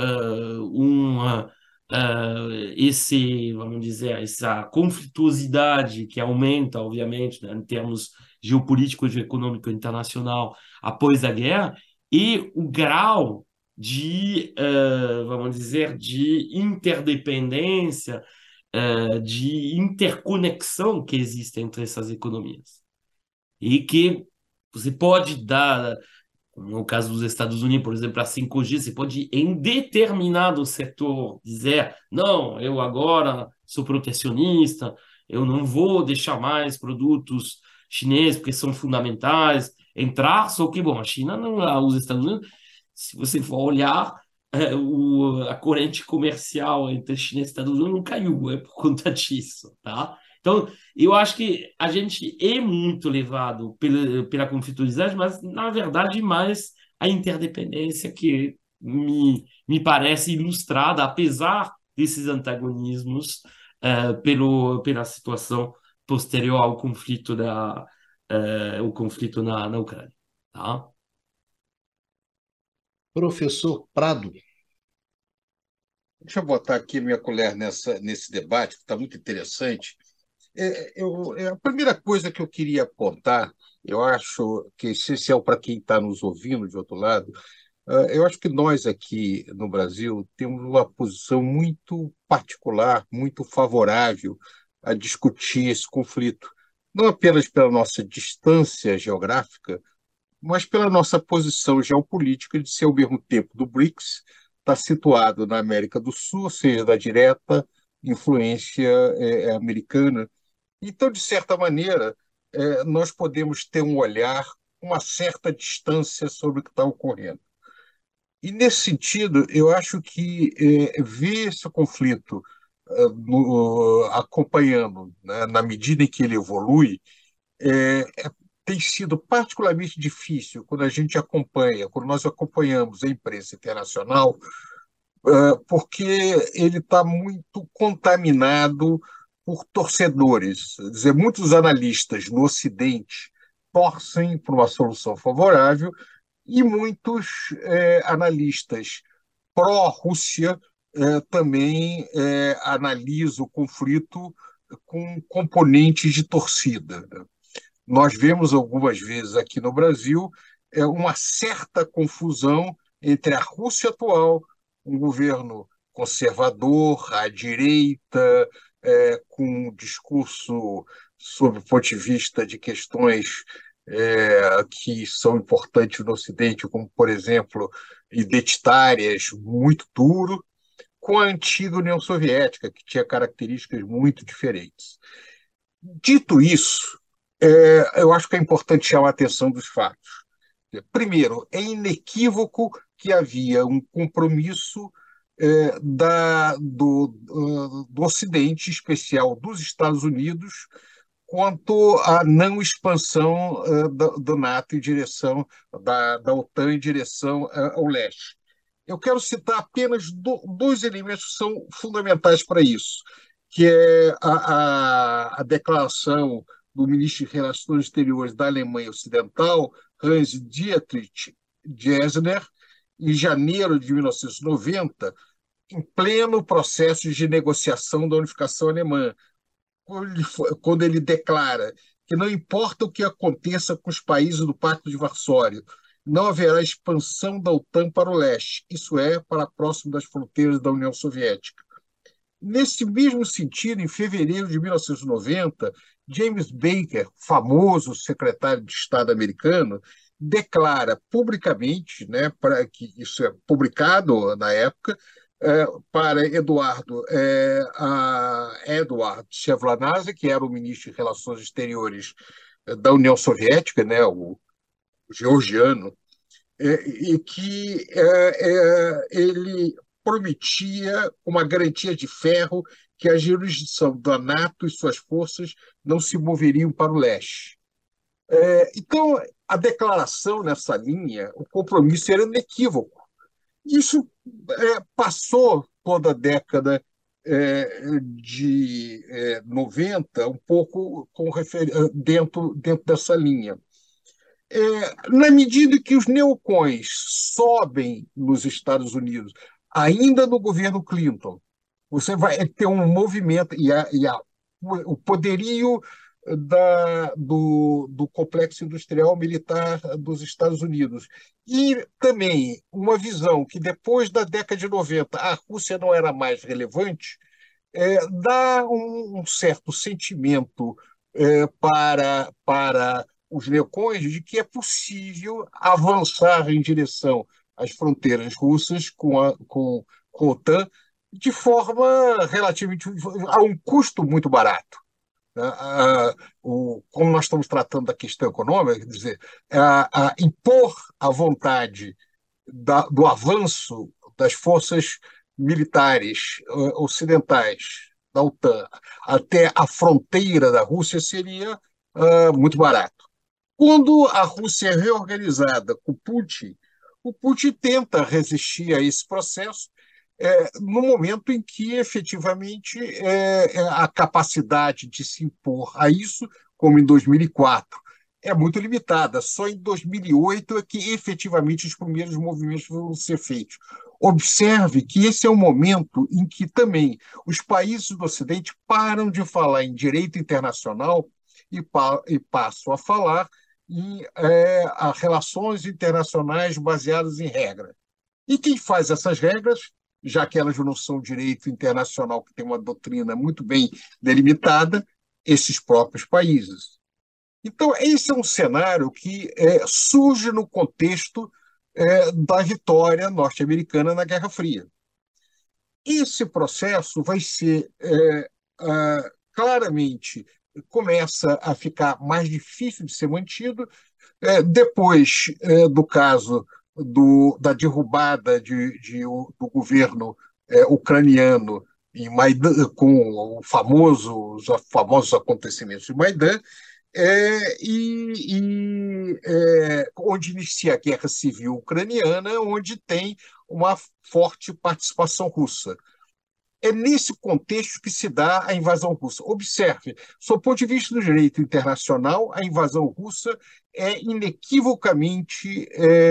vamos dizer, essa conflituosidade que aumenta, obviamente, né, em termos geopolíticos e econômico internacional após a guerra, e o grau vamos dizer, de interdependência, de interconexão que existe entre essas economias. E que você pode dar, no caso dos Estados Unidos, por exemplo, a 5G, você pode, em determinado setor, dizer: não, eu agora sou protecionista, eu não vou deixar mais produtos chineses porque são fundamentais, entrar, só que, bom, a China não, os Estados Unidos, se você for olhar, a corrente comercial entre China e Estados Unidos não caiu, é por conta disso, tá? Então, eu acho que a gente é muito levado pela conflitualidade, mas, na verdade, mais a interdependência que me parece ilustrada, apesar desses antagonismos, pela situação posterior ao conflito o conflito na Ucrânia, tá? Professor Prado, Deixa eu botar aqui minha colher nesse debate, que está muito interessante. A primeira coisa que eu queria apontar, eu acho que é essencial para quem está nos ouvindo de outro lado, eu acho que nós aqui no Brasil temos uma posição muito particular, muito favorável a discutir esse conflito, não apenas pela nossa distância geográfica, mas pela nossa posição geopolítica de ser, ao mesmo tempo, do BRICS, está situado na América do Sul, ou seja, da direta influência americana. Então, de certa maneira, nós podemos ter um olhar, uma certa distância sobre o que está ocorrendo. E, nesse sentido, eu acho que ver esse conflito acompanhando, né, na medida em que ele evolui, tem sido particularmente difícil quando a gente acompanha, quando nós acompanhamos a imprensa internacional, porque ele está muito contaminado por torcedores. Quer dizer, muitos analistas no Ocidente torcem por uma solução favorável e muitos analistas pró-Rússia também analisam o conflito com componentes de torcida. Nós vemos algumas vezes aqui no Brasil uma certa confusão entre a Rússia atual, um governo conservador, à direita, com um discurso sob o ponto de vista de questões que são importantes no Ocidente, como, por exemplo, identitárias, muito duro, com a antiga União Soviética, que tinha características muito diferentes. Dito isso, eu acho que é importante chamar a atenção dos fatos. Primeiro, é inequívoco que havia um compromisso do Ocidente, em especial dos Estados Unidos, quanto à não expansão do NATO em direção, da OTAN em direção ao leste. Eu quero citar apenas dois elementos que são fundamentais para isso, que é a declaração do ministro de Relações Exteriores da Alemanha Ocidental, Hans-Dietrich Gessner, em janeiro de 1990, em pleno processo de negociação da unificação alemã, quando ele declara que não importa o que aconteça com os países do Pacto de Varsóvia, não haverá expansão da OTAN para o leste, isso é, para próximo das fronteiras da União Soviética. Nesse mesmo sentido, em fevereiro de 1990, James Baker, famoso secretário de Estado americano, declara publicamente, né, para que isso é publicado na época, para Eduard Shevardnadze, que era o ministro de Relações Exteriores da União Soviética, né, o georgiano, e que ele prometia uma garantia de ferro que a jurisdição da NATO e suas forças não se moveriam para o leste. Então, a declaração nessa linha, o compromisso era inequívoco. Isso passou toda a década de 90, um pouco dentro dessa linha. Na medida que os neocons sobem nos Estados Unidos, ainda no governo Clinton, você vai ter um movimento, o poderio do complexo industrial militar dos Estados Unidos. E também uma visão que, depois da década de 90, a Rússia não era mais relevante, dá um certo sentimento para os neocons de que é possível avançar em direção às fronteiras russas com a OTAN de forma relativamente a um custo muito barato. né? Como nós estamos tratando da questão econômica, quer dizer, impor a vontade do avanço das forças militares ocidentais da OTAN até a fronteira da Rússia seria muito barato. Quando a Rússia é reorganizada com o Putin tenta resistir a esse processo no momento em que efetivamente a capacidade de se impor a isso, como em 2004, é muito limitada. Só em 2008 é que efetivamente os primeiros movimentos vão ser feitos. Observe que esse é o momento em que também os países do Ocidente param de falar em direito internacional e passam a falar em relações internacionais baseadas em regras. E quem faz essas regras, já que elas não são direito internacional, que tem uma doutrina muito bem delimitada, esses próprios países. Então, esse é um cenário que surge no contexto da vitória norte-americana na Guerra Fria. Esse processo vai ser claramente começa a ficar mais difícil de ser mantido depois do caso da derrubada do governo ucraniano em Maidan, com os famosos acontecimentos de Maidan, onde inicia a Guerra Civil Ucraniana, onde tem uma forte participação russa. É nesse contexto que se dá a invasão russa. Observe, sob o ponto de vista do direito internacional, a invasão russa é inequivocamente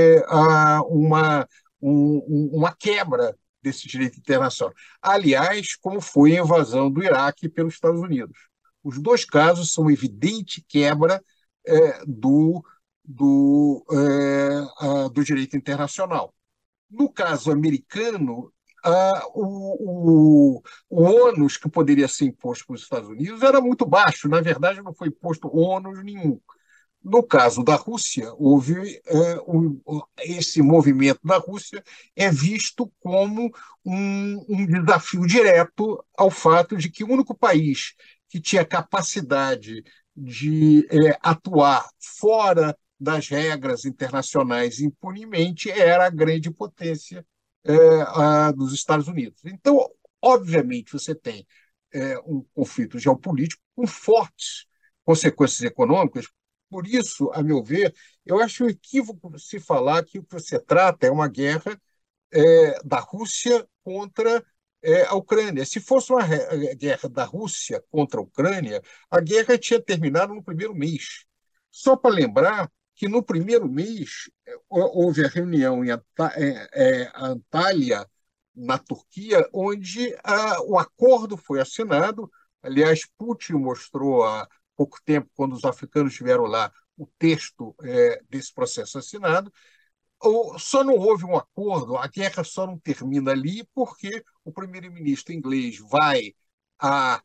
uma quebra desse direito internacional. Aliás, como foi a invasão do Iraque pelos Estados Unidos. Os dois casos são evidente quebra do direito internacional. No caso americano, o ônus que poderia ser imposto para os Estados Unidos era muito baixo. Na verdade, não foi imposto ônus nenhum. No caso da Rússia, houve esse movimento da Rússia é visto como um desafio direto ao fato de que o único país que tinha capacidade de atuar fora das regras internacionais impunemente era a grande potência dos Estados Unidos. Então, obviamente, você tem um conflito geopolítico com fortes consequências econômicas. Por isso, a meu ver, eu acho um equívoco se falar que o que você trata é uma guerra da Rússia contra a Ucrânia. Se fosse uma guerra da Rússia contra a Ucrânia, a guerra tinha terminado no primeiro mês. Só para lembrar que no primeiro mês houve a reunião em Antalya, na Turquia, onde o acordo foi assinado. Aliás, Putin mostrou há pouco tempo, quando os africanos estiveram lá, o texto desse processo assinado. Só não houve um acordo, a guerra só não termina ali porque o primeiro-ministro inglês vai à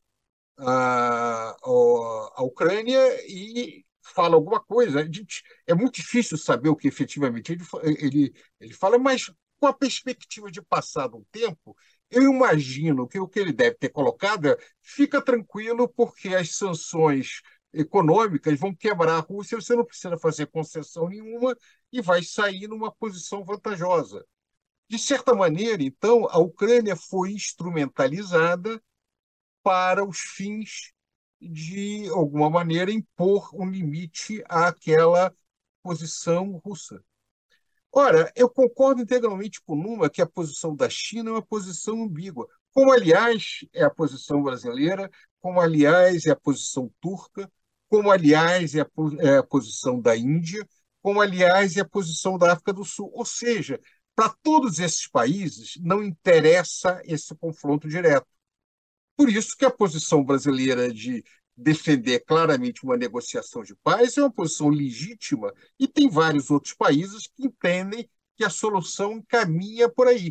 Ucrânia e fala alguma coisa. É muito difícil saber o que efetivamente ele fala, mas com a perspectiva de passado um tempo, eu imagino que o que ele deve ter colocado fica tranquilo, porque as sanções econômicas vão quebrar a Rússia, você não precisa fazer concessão nenhuma e vai sair numa posição vantajosa. De certa maneira, então, a Ucrânia foi instrumentalizada para os fins de alguma maneira, impor um limite àquela posição russa. Ora, eu concordo integralmente com Numa que a posição da China é uma posição ambígua, como, aliás, é a posição brasileira, como, aliás, é a posição turca, como, aliás, é a posição da Índia, como, aliás, é a posição da África do Sul. Ou seja, para todos esses países não interessa esse confronto direto. Por isso que a posição brasileira de defender claramente uma negociação de paz é uma posição legítima, e tem vários outros países que entendem que a solução caminha por aí.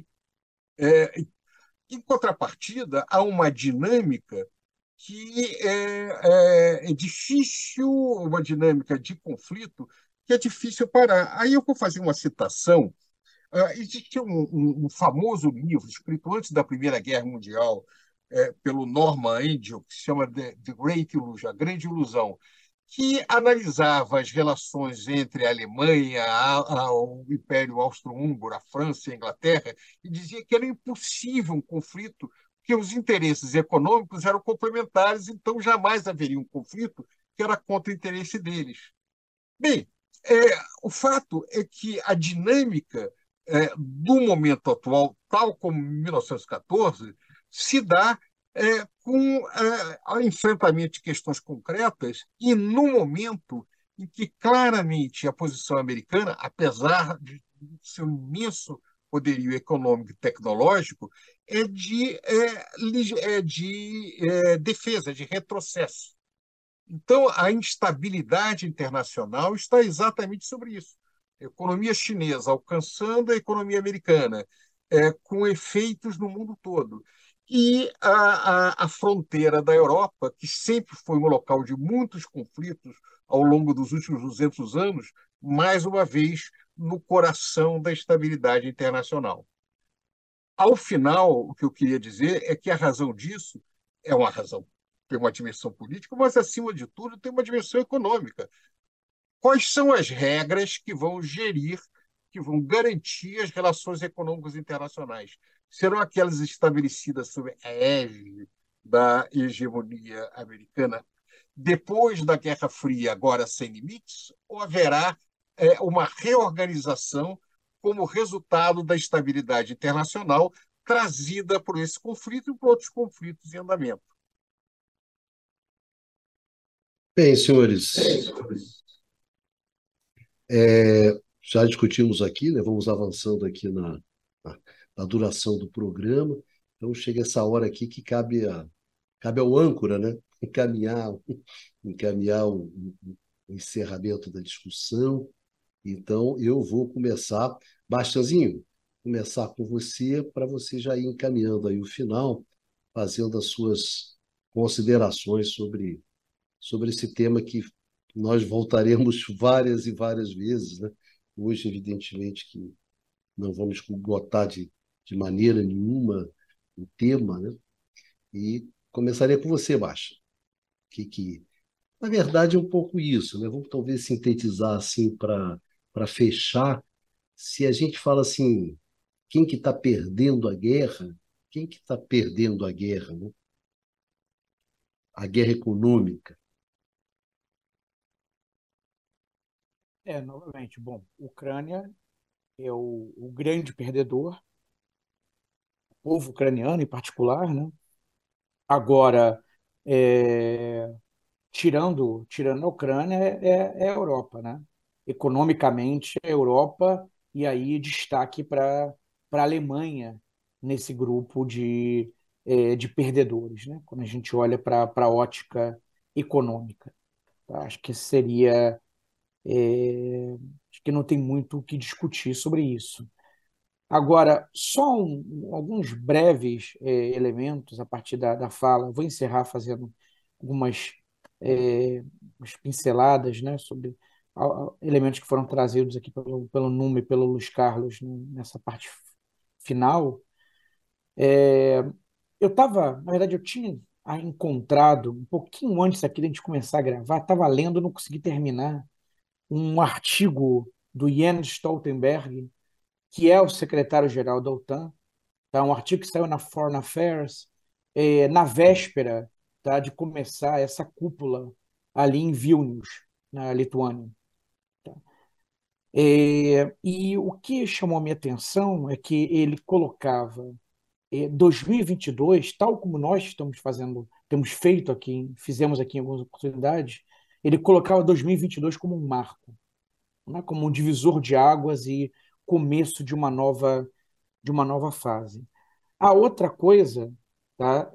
Em contrapartida, há uma dinâmica que é difícil, uma dinâmica de conflito que é difícil parar. Aí eu vou fazer uma citação. Existe um famoso livro escrito antes da Primeira Guerra Mundial, pelo Norman Angel, que se chama The Great Illusion, a Grande Ilusão, que analisava as relações entre a Alemanha, o Império Austro-Húngaro, a França e a Inglaterra, e dizia que era impossível um conflito, porque os interesses econômicos eram complementares, então jamais haveria um conflito que era contra o interesse deles. Bem, o fato é que a dinâmica do momento atual, tal como em 1914, se dá com o enfrentamento de questões concretas e no momento em que claramente a posição americana, apesar de seu imenso poderio econômico e tecnológico, é de defesa, de retrocesso. Então, a instabilidade internacional está exatamente sobre isso. A economia chinesa alcançando a economia americana, com efeitos no mundo todo. E a fronteira da Europa, que sempre foi um local de muitos conflitos ao longo dos últimos 200 anos, mais uma vez no coração da estabilidade internacional. Ao final, o que eu queria dizer é que a razão disso é uma razão, tem uma dimensão política, mas, acima de tudo, tem uma dimensão econômica. Quais são as regras que vão gerir, que vão garantir as relações econômicas internacionais? Serão aquelas estabelecidas sob a égide da hegemonia americana depois da Guerra Fria, agora sem limites, ou haverá uma reorganização como resultado da estabilidade internacional trazida por esse conflito e por outros conflitos em andamento? Bem, senhores, já discutimos aqui, né? Vamos avançando aqui na duração do programa. Então, chega essa hora aqui que cabe ao âncora, né? Encaminhar o encerramento da discussão. Então, eu vou começar. Bastanzinho, começar com você, para você já ir encaminhando aí o final, fazendo as suas considerações sobre esse tema que nós voltaremos várias e várias vezes, né? Hoje, evidentemente, que não vamos esgotar de maneira nenhuma o tema, né? E começaria com você, Baixa, que na verdade é um pouco isso, né? Vamos talvez sintetizar assim para fechar. Se a gente fala assim, quem que está perdendo a guerra? Quem que está perdendo a guerra, né? A guerra econômica. Novamente, bom, Ucrânia é o grande perdedor, o povo ucraniano em particular, né? Agora, é, tirando a Ucrânia, é a Europa, né? Economicamente, é a Europa, e aí destaque para a Alemanha nesse grupo de perdedores, né? Quando a gente olha para a ótica econômica. Tá? Acho que seria. Acho que não tem muito o que discutir sobre isso. Agora, só alguns breves elementos a partir da fala. Vou encerrar fazendo algumas umas pinceladas, né, sobre elementos que foram trazidos aqui pelo Nuno e pelo Luiz Carlos, né, nessa parte final. Eu estava, na verdade, eu tinha encontrado, um pouquinho antes aqui de a gente começar a gravar, estava lendo, não consegui terminar, um artigo do Jens Stoltenberg, que é o secretário-geral da OTAN, tá? Um artigo que saiu na Foreign Affairs, na véspera, tá, de começar essa cúpula ali em Vilnius, na Lituânia. Tá? E o que chamou a minha atenção é que ele colocava 2022, tal como nós estamos fazendo, temos feito aqui, fizemos aqui em algumas oportunidades, ele colocava 2022 como um marco, né, como um divisor de águas e começo de uma nova fase. A outra coisa, tá,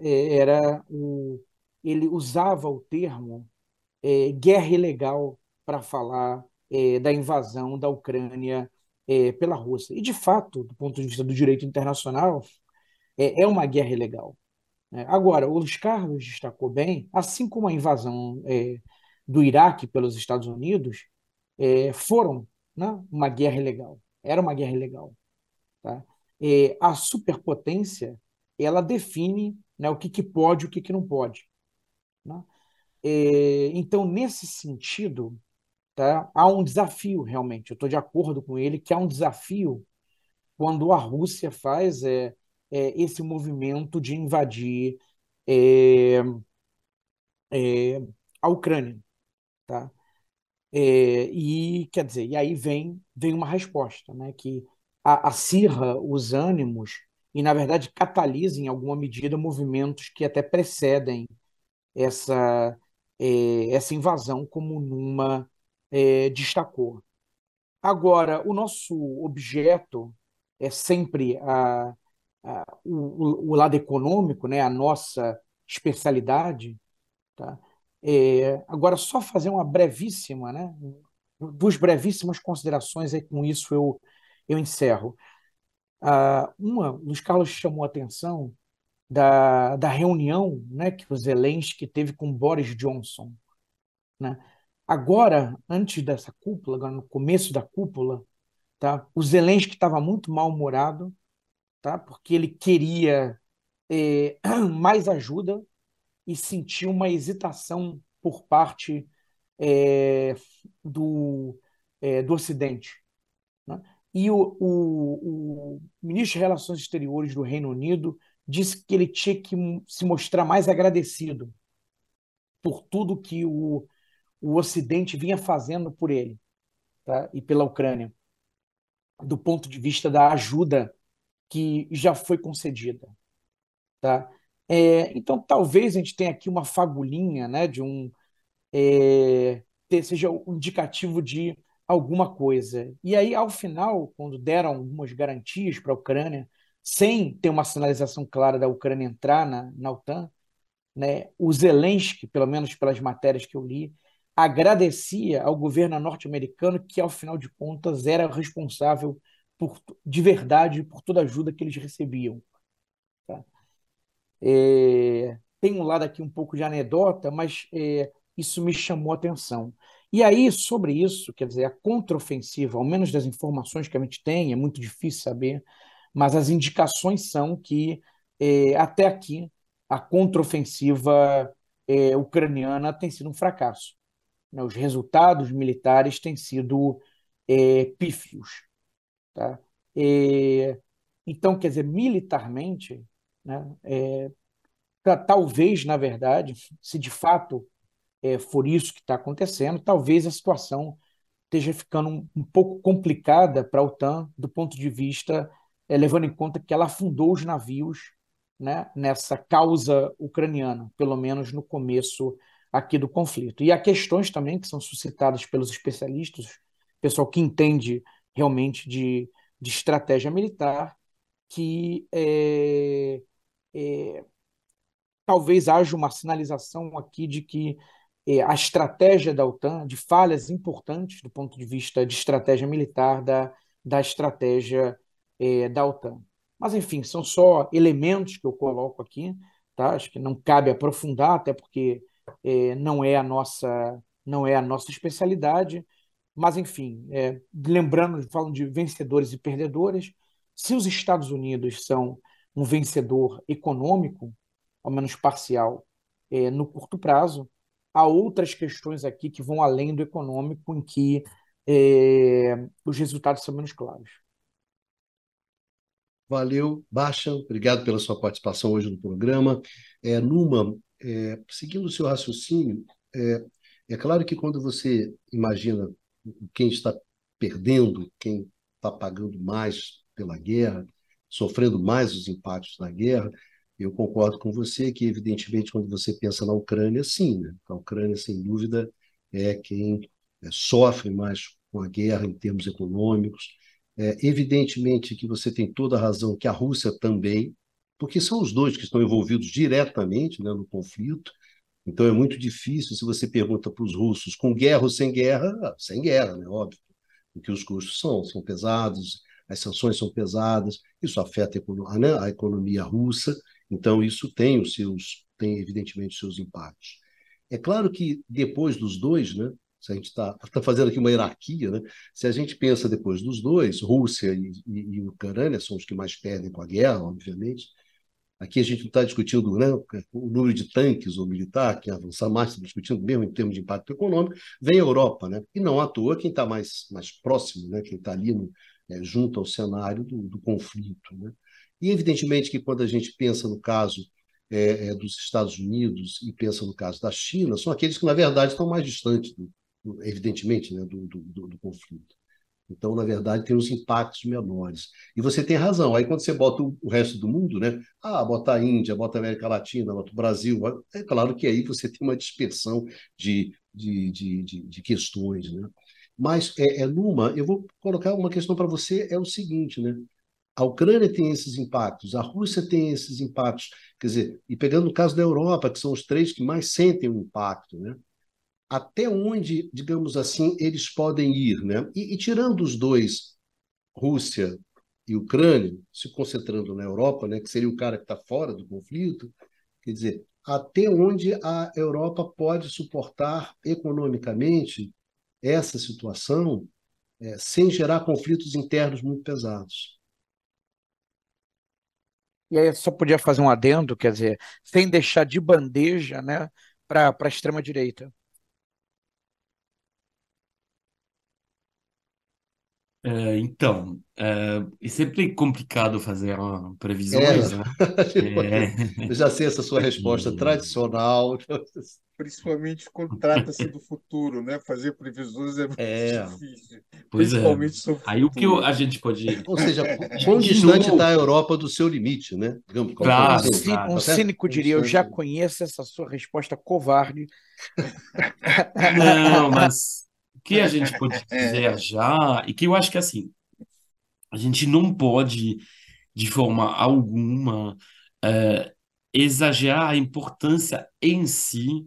ele usava o termo guerra ilegal para falar da invasão da Ucrânia pela Rússia. E, de fato, do ponto de vista do direito internacional, é uma guerra ilegal, né? Agora, o Luiz Carlos destacou bem, assim como a invasão do Iraque pelos Estados Unidos, foram, né, uma guerra ilegal. Era uma guerra ilegal. Tá? A superpotência ela define né? O que que pode, o que que não pode, né? Então, nesse sentido, tá, há um desafio realmente. Eu estou de acordo com ele que há um desafio quando a Rússia faz esse movimento de invadir é, a Ucrânia, tá? E quer dizer, e aí vem uma resposta, né, que acirra os ânimos e, na verdade, catalisa em alguma medida movimentos que até precedem essa essa invasão, como Numa destacou. Agora, o nosso objeto é sempre o lado econômico, né, a nossa especialidade, tá? Agora, só fazer uma brevíssima, né, duas brevíssimas considerações, aí com isso eu encerro. Uma, Luiz Carlos chamou a atenção da reunião, né, que o Zelensky teve com Boris Johnson, né? Agora, antes dessa cúpula, agora no começo da cúpula, tá, o Zelensky estava muito mal-humorado, tá, porque ele queria mais ajuda e sentiu uma hesitação por parte é, do Ocidente, né? E o ministro de Relações Exteriores do Reino Unido disse que ele tinha que se mostrar mais agradecido por tudo que o Ocidente vinha fazendo por ele, tá? E pela Ucrânia, do ponto de vista da ajuda que já foi concedida, tá? Então, talvez a gente tenha aqui uma fagulhinha, né, de seja um indicativo de alguma coisa. E aí, ao final, quando deram algumas garantias para a Ucrânia, sem ter uma sinalização clara da Ucrânia entrar na OTAN, né, o Zelensky, pelo menos pelas matérias que eu li, agradecia ao governo norte-americano que, ao final de contas, era responsável de verdade por toda a ajuda que eles recebiam. Tá? Tem um lado aqui um pouco de anedota, mas isso me chamou a atenção. E aí, sobre isso, quer dizer, a contraofensiva, ao menos das informações que a gente tem, é muito difícil saber, mas as indicações são que, até aqui, a contraofensiva ucraniana tem sido um fracasso, né? Os resultados militares têm sido pífios. Tá? Então, quer dizer, militarmente, né, talvez, na verdade, se de fato for isso que está acontecendo, talvez a situação esteja ficando um pouco complicada para a OTAN do ponto de vista, levando em conta que ela afundou os navios, né, nessa causa ucraniana, pelo menos no começo aqui do conflito. E há questões também que são suscitadas pelos especialistas, pessoal que entende realmente de estratégia militar, que talvez haja uma sinalização aqui de que a estratégia da OTAN, de falhas importantes do ponto de vista de estratégia militar da estratégia da OTAN. Mas, enfim, são só elementos que eu coloco aqui, tá? Acho que não cabe aprofundar, até porque não é a nossa especialidade. Mas, enfim, lembrando, falando de vencedores e perdedores, se os Estados Unidos são um vencedor econômico, ao menos parcial, no curto prazo, há outras questões aqui que vão além do econômico, em que os resultados são menos claros. Valeu, Baixa, obrigado pela sua participação hoje no programa. Numa, seguindo o seu raciocínio, é claro que quando você imagina quem está perdendo, quem está pagando mais pela guerra, sofrendo mais os impactos da guerra, eu concordo com você que, evidentemente, quando você pensa na Ucrânia, sim, né? A Ucrânia, sem dúvida, é quem sofre mais com a guerra em termos econômicos. Evidentemente que você tem toda a razão que a Rússia também, porque são os dois que estão envolvidos diretamente, né, no conflito. Então é muito difícil, se você pergunta para os russos, com guerra ou sem guerra, né, óbvio, porque os custos são pesados, as sanções são pesadas, isso afeta a economia russa, então isso tem evidentemente os seus impactos. É claro que depois dos dois, né, se a gente está fazendo aqui uma hierarquia, né, se a gente pensa depois dos dois, Rússia e Ucrânia são os que mais perdem com a guerra, obviamente, Aqui a gente não está discutindo, né, o número de tanques ou militar, que avançar mais, estamos discutindo mesmo em termos de impacto econômico, vem a Europa, né? E não à toa quem está mais próximo, né, quem está ali junto ao cenário do conflito, né? E evidentemente que quando a gente pensa no caso dos Estados Unidos e pensa no caso da China, são aqueles que, na verdade, estão mais distantes, evidentemente, né, do conflito. Então, na verdade, tem os impactos menores. E você tem razão. Aí, quando você bota o resto do mundo, né? Ah, bota a Índia, bota a América Latina, bota o Brasil. É claro que aí você tem uma dispersão de questões, né? Mas, Numa, eu vou colocar uma questão para você, é o seguinte, né? A Ucrânia tem esses impactos, a Rússia tem esses impactos. Quer dizer, e pegando o caso da Europa, que são os três que mais sentem o impacto, né? Até onde, digamos assim, eles podem ir, né? E tirando os dois, Rússia e Ucrânia, se concentrando na Europa, né, que seria o cara que está fora do conflito, quer dizer, até onde a Europa pode suportar economicamente essa situação sem gerar conflitos internos muito pesados. E aí eu só podia fazer um adendo, quer dizer, sem deixar de bandeja, né, para a extrema-direita. Então, é sempre complicado fazer É, previsões, né? eu já sei essa sua resposta E, tradicional. Principalmente quando trata-se do futuro, né? Fazer previsões é muito É, difícil, pois é. principalmente sobre o Aí o que futuro. a gente pode, ou seja, quão de distante está a novo, Europa do seu limite, né? Digamos, colocando claro, assim, claro. Um tá certo? cínico Quão diria: eu já distante. conheço essa sua resposta covarde. Não, mas o que a gente pode dizer É, já, e que eu acho que assim, a gente não pode, de forma alguma, eh, exagerar a importância em si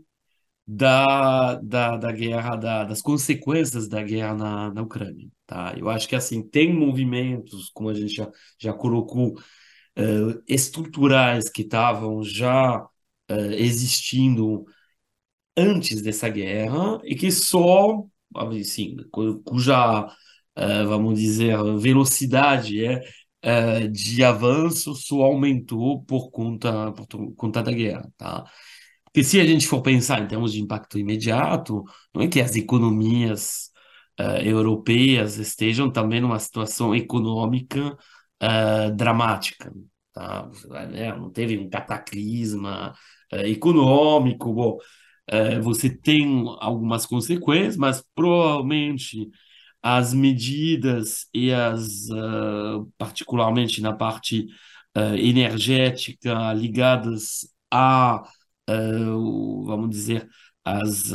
da guerra, das consequências da guerra na Ucrânia, tá? Eu acho que, assim, tem movimentos, como a gente já colocou, estruturais que estavam já existindo antes dessa guerra e que só, assim, cuja, vamos dizer, velocidade de avanço só aumentou por conta da guerra, tá? Porque se a gente for pensar em termos de impacto imediato, não é que as economias europeias estejam também numa situação econômica dramática, tá? Né? Não teve um cataclisma econômico, bom, você tem algumas consequências, mas provavelmente as medidas particularmente na parte energética ligadas a vamos dizer, as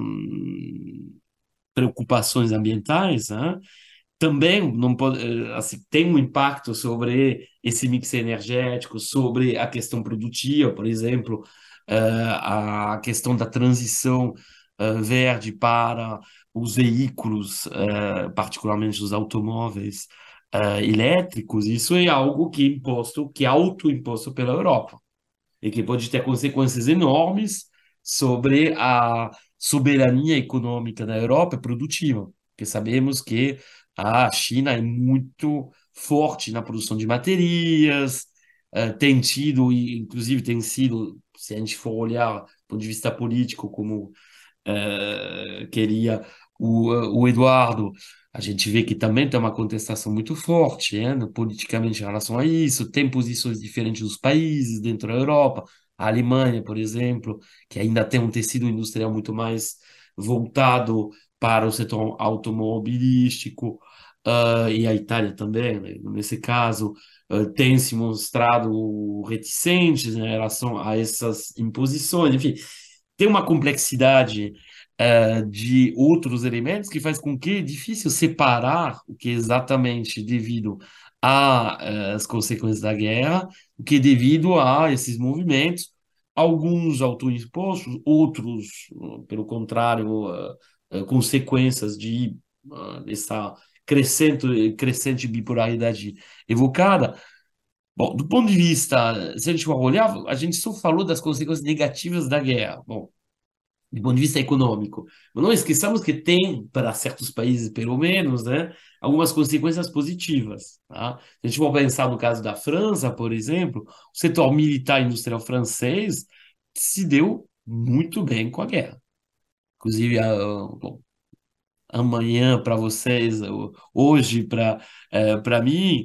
preocupações ambientais, né? Também não pode, assim, tem um impacto sobre esse mix energético, sobre a questão produtiva, por exemplo, a questão da transição verde para os veículos, particularmente os automóveis elétricos. Isso é algo que é autoimposto pela Europa e que pode ter consequências enormes sobre a soberania econômica da Europa e produtiva, porque sabemos que a China é muito forte na produção de baterias, tem tido, e inclusive tem sido, se a gente for olhar do ponto de vista político, como queria o Eduardo, a gente vê que também tem uma contestação muito forte, politicamente em relação a isso, tem posições diferentes dos países dentro da Europa, a Alemanha, por exemplo, que ainda tem um tecido industrial muito mais voltado para o setor automobilístico, e a Itália também, né? Nesse caso, tem se mostrado reticentes, né, em relação a essas imposições, enfim, tem uma complexidade de outros elementos que faz com que é difícil separar o que é exatamente devido às consequências da guerra, o que é devido a esses movimentos, alguns autoimpostos, outros, pelo contrário, consequências dessa crescente bipolaridade evocada. Bom, do ponto de vista, se a gente for olhar, a gente só falou das consequências negativas da guerra. Bom, do ponto de vista econômico. Mas não esqueçamos que tem, para certos países, pelo menos, né, algumas consequências positivas. Tá? Se a gente for pensar no caso da França, por exemplo, o setor militar e industrial francês se deu muito bem com a guerra. Inclusive, bom, amanhã para vocês, hoje para mim,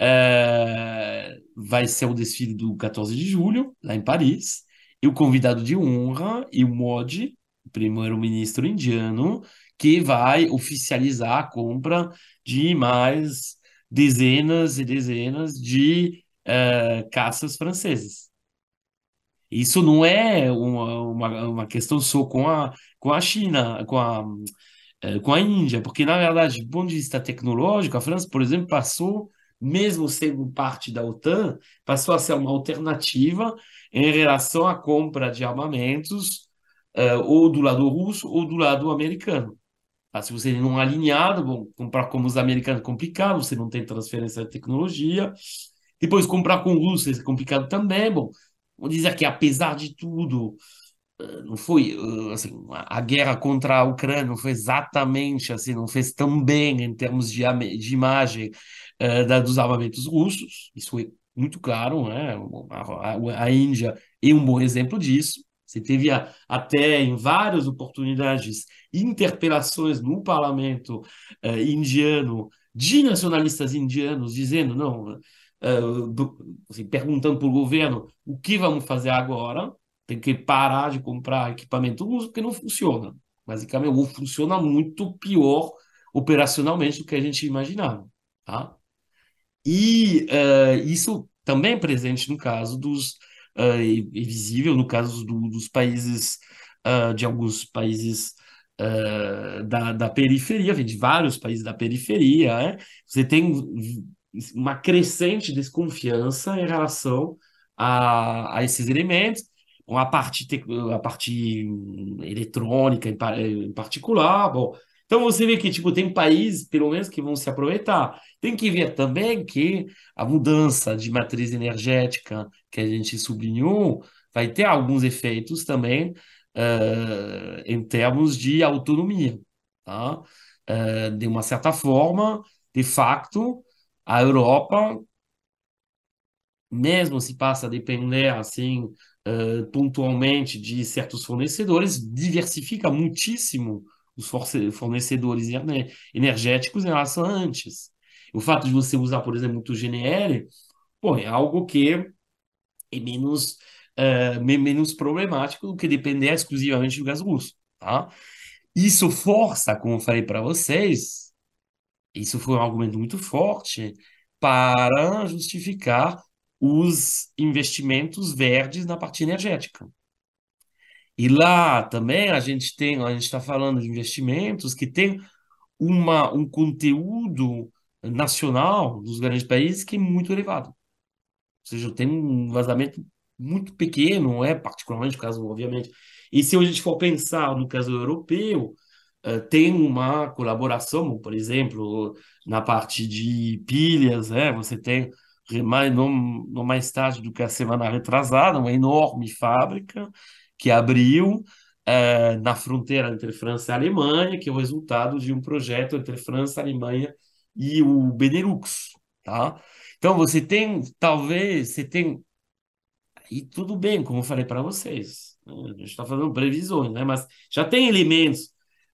vai ser o desfile do 14 de julho, lá em Paris, e o convidado de honra e o Modi, o primeiro-ministro indiano, que vai oficializar a compra de mais dezenas e dezenas de caças franceses. Isso não é uma questão só com a China, com a Índia, porque, na verdade, do ponto de vista tecnológico, a França, por exemplo, passou, mesmo sendo parte da OTAN, passou a ser uma alternativa em relação à compra de armamentos, ou do lado russo ou do lado americano. Ah, se você não é alinhado, bom, comprar como os americanos é complicado, você não tem transferência de tecnologia. Depois, comprar com os russos é complicado também. Bom, vamos dizer que, apesar de tudo, não foi assim, a guerra contra a Ucrânia não foi exatamente assim, não fez tão bem em termos de imagem dos armamentos russos, isso é muito claro, né? A Índia é um bom exemplo disso. Você teve até em várias oportunidades interpelações no parlamento indiano de nacionalistas indianos dizendo não, assim, perguntando para o governo o que vamos fazer agora. Tem que parar de comprar equipamento russo porque não funciona. Basicamente, ou funciona muito pior operacionalmente do que a gente imaginava. Tá? E isso também é presente no caso é visível no caso dos países, de alguns países da periferia, vem de vários países da periferia, né? Você tem uma crescente desconfiança em relação a esses elementos, a parte eletrônica em particular. Bom, então você vê que tipo, tem países, pelo menos, que vão se aproveitar. Tem que ver também que a mudança de matriz energética que a gente sublinhou vai ter alguns efeitos também em termos de autonomia. Tá? De uma certa forma, de facto, a Europa, mesmo se passa a depender assim pontualmente de certos fornecedores, diversifica muitíssimo os fornecedores energéticos em relação a antes. O fato de você usar, por exemplo, muito GNL, pô, é algo que é menos problemático do que depender exclusivamente do gás russo, tá? Isso força, como eu falei para vocês, isso foi um argumento muito forte para justificar os investimentos verdes na parte energética. E lá também a gente está falando de investimentos que têm um conteúdo nacional dos grandes países que é muito elevado. Ou seja, tem um vazamento muito pequeno, não é particularmente o caso, obviamente. E se a gente for pensar no caso europeu, tem uma colaboração, por exemplo, na parte de pilhas, você tem não mais tarde do que a semana retrasada, uma enorme fábrica que abriu na fronteira entre França e Alemanha, que é o resultado de um projeto entre França, Alemanha e o Benelux, tá? Então você tem, e tudo bem, como eu falei para vocês, né? A gente está fazendo previsões, né? Mas já tem elementos,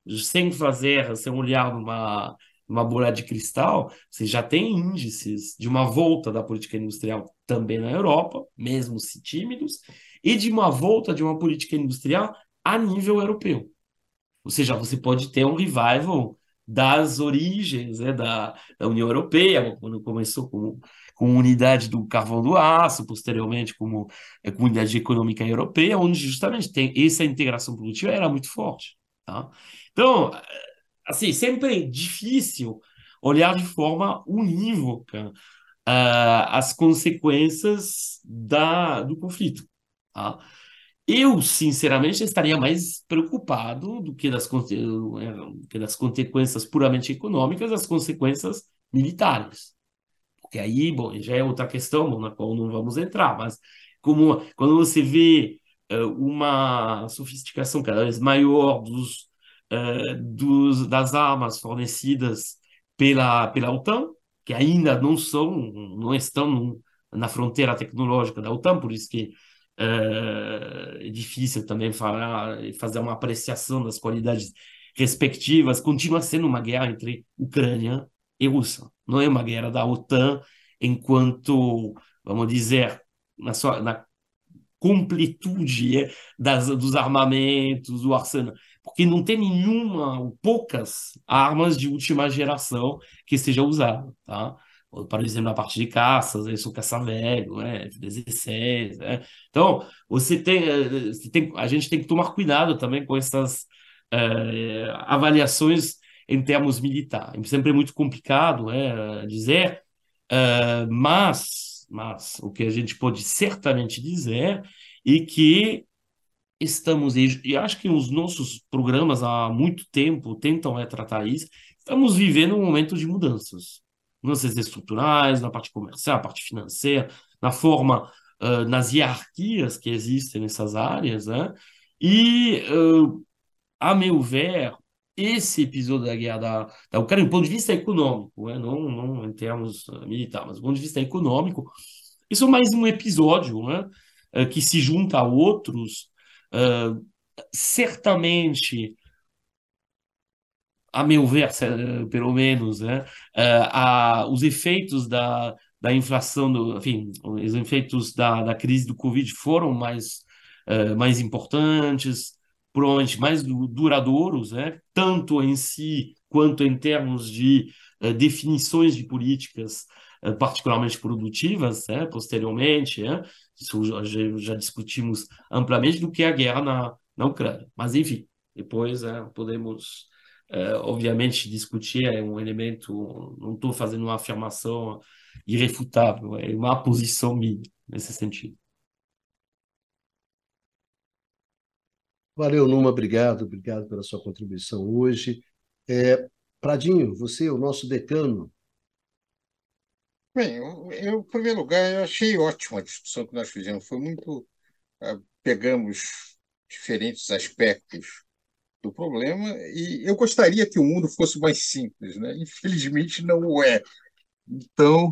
sem olhar numa bola de cristal, você já tem índices de uma volta da política industrial também na Europa, mesmo se tímidos, e de uma volta de uma política industrial a nível europeu. Ou seja, você pode ter um revival das origens, né, da União Europeia, quando começou com unidade do carvão do aço, posteriormente como comunidade econômica europeia, onde justamente tem essa integração produtiva era muito forte. Tá? Então, assim, sempre é difícil olhar de forma unívoca as consequências do conflito. Tá? Eu, sinceramente, estaria mais preocupado do que das consequências puramente econômicas, as consequências militares. Porque aí, bom, já é outra questão na qual não vamos entrar, mas quando você vê uma sofisticação cada vez maior das armas fornecidas pela OTAN, que ainda não estão na fronteira tecnológica da OTAN, por isso que é difícil também fazer uma apreciação das qualidades respectivas. Continua sendo uma guerra entre Ucrânia e Rússia. Não é uma guerra da OTAN enquanto, vamos dizer, na completude dos armamentos, do arsenal, porque não tem nenhuma, ou poucas armas de última geração que seja usada, tá? Por exemplo, a parte de caças, isso caça velho, né? F-16, né? Então, a gente tem que tomar cuidado também com essas avaliações em termos militares. Sempre é muito complicado dizer, mas o que a gente pode certamente dizer é que e acho que os nossos programas há muito tempo tentam tratar isso, estamos vivendo um momento de mudanças. Mudanças estruturais, na parte comercial, na parte financeira, na forma, nas hierarquias que existem nessas áreas, né? E, a meu ver, esse episódio da guerra da Ucrânia, do ponto de vista econômico, né? Não em termos militares, mas do ponto de vista econômico, isso é mais um episódio, né? Que se junta a outros, certamente, a meu ver, pelo menos, né? Os efeitos da inflação, enfim, os efeitos da crise do Covid foram mais importantes, provavelmente mais duradouros, né? Tanto em si quanto em termos de definições de políticas particularmente produtivas, né? Posteriormente, né? Isso já discutimos amplamente do que é a guerra na Ucrânia. Mas, enfim, depois podemos, obviamente, discutir, é um elemento, não estou fazendo uma afirmação irrefutável, é uma posição minha nesse sentido. Valeu, Numa, obrigado pela sua contribuição hoje. Pradinho, você, o nosso decano. Bem, em primeiro lugar, eu achei ótima a discussão que nós fizemos. Foi muito. Pegamos diferentes aspectos do problema e eu gostaria que o mundo fosse mais simples, né? Infelizmente, não o é. Então,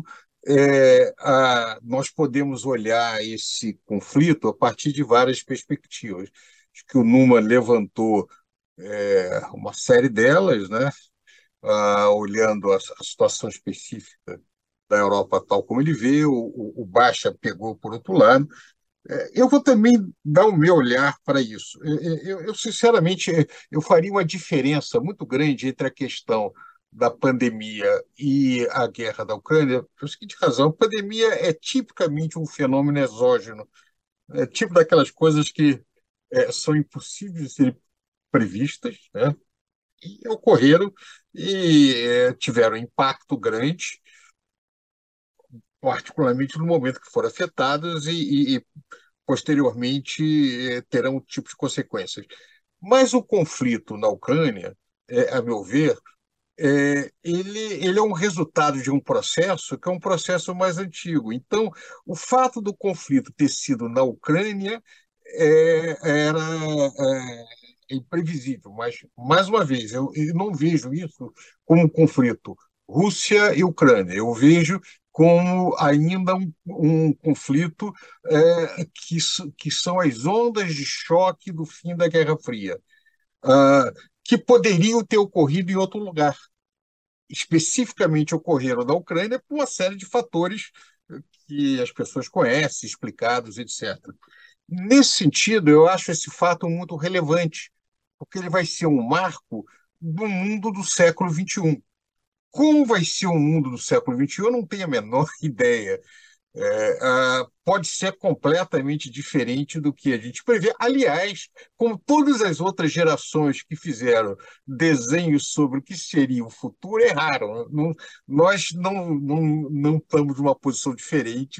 nós podemos olhar esse conflito a partir de várias perspectivas. Acho que o Numa levantou uma série delas, né? Olhando a situação específica da Europa tal como ele vê, o Baixa pegou por outro lado. Eu vou também dar o meu olhar para isso. Sinceramente, eu faria uma diferença muito grande entre a questão da pandemia e a guerra da Ucrânia, por seguinte razão: a pandemia é tipicamente um fenômeno exógeno, é tipo daquelas coisas que são impossíveis de serem previstas, né? E ocorreram e tiveram impacto grande, particularmente no momento que foram afetadas e posteriormente terão um tipo de consequências. Mas o conflito na Ucrânia, a meu ver, ele é um resultado de um processo que é um processo mais antigo. Então, o fato do conflito ter sido na Ucrânia era imprevisível, mas, mais uma vez, eu não vejo isso como um conflito Rússia e Ucrânia. Eu vejo como ainda um conflito que são as ondas de choque do fim da Guerra Fria, que poderiam ter ocorrido em outro lugar. Especificamente ocorreram na Ucrânia por uma série de fatores que as pessoas conhecem, explicados, etc. Nesse sentido, eu acho esse fato muito relevante, porque ele vai ser um marco do mundo do século XXI. Como vai ser o mundo do século XXI, eu não tenho a menor ideia. Pode ser completamente diferente do que a gente prevê. Aliás, como todas as outras gerações que fizeram desenhos sobre o que seria o futuro, erraram. Nós não estamos numa posição diferente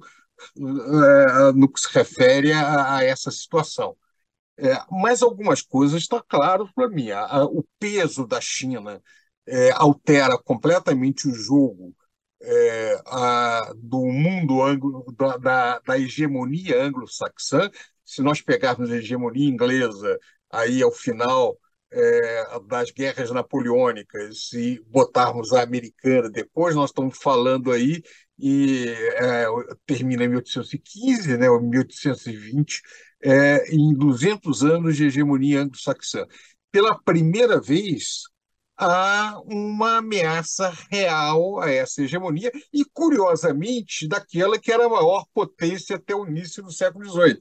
no que se refere a essa situação. Mas algumas coisas estão claras para mim. O peso da China altera completamente o jogo do mundo da hegemonia anglo-saxã, se nós pegarmos a hegemonia inglesa aí ao final das guerras napoleônicas e botarmos a americana depois, nós estamos falando aí e termina em 1815, né, ou 1820, em 200 anos de hegemonia anglo-saxã. Pela primeira vez, há uma ameaça real a essa hegemonia e, curiosamente, daquela que era a maior potência até o início do século XVIII.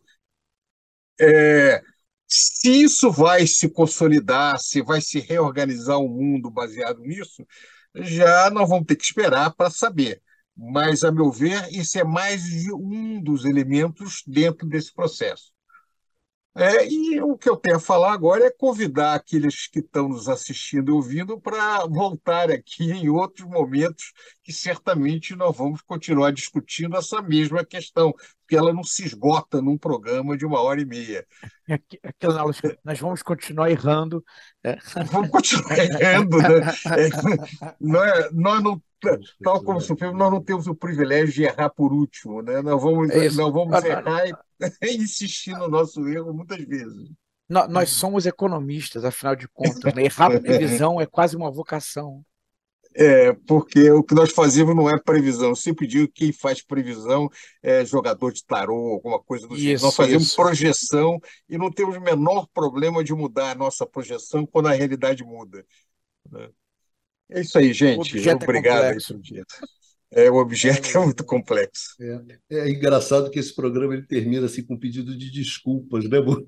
Se isso vai se consolidar, se vai se reorganizar o mundo baseado nisso, já não vamos ter que esperar para saber. Mas, a meu ver, isso é mais de um dos elementos dentro desse processo. E o que eu tenho a falar agora é convidar aqueles que estão nos assistindo e ouvindo para voltar aqui em outros momentos, que certamente nós vamos continuar discutindo essa mesma questão, porque ela não se esgota num programa de 1h30. Nós vamos continuar errando. Vamos continuar errando, né? Nós não, tal como supimos, nós não temos o privilégio de errar por último, né? Nós vamos errar e insistir no nosso erro muitas vezes. Nós somos economistas, afinal de contas, né? Errar previsão é quase uma vocação. Porque o que nós fazemos não é previsão. Eu sempre digo que quem faz previsão é jogador de tarô, alguma coisa do tipo. Nós fazemos projeção e não temos o menor problema de mudar a nossa projeção quando a realidade muda, né? É isso aí, gente. O objeto Obrigado é aí complexo. pelo dia. O objeto é muito complexo. É engraçado que esse programa ele termina assim com um pedido de desculpas, né, Bruno?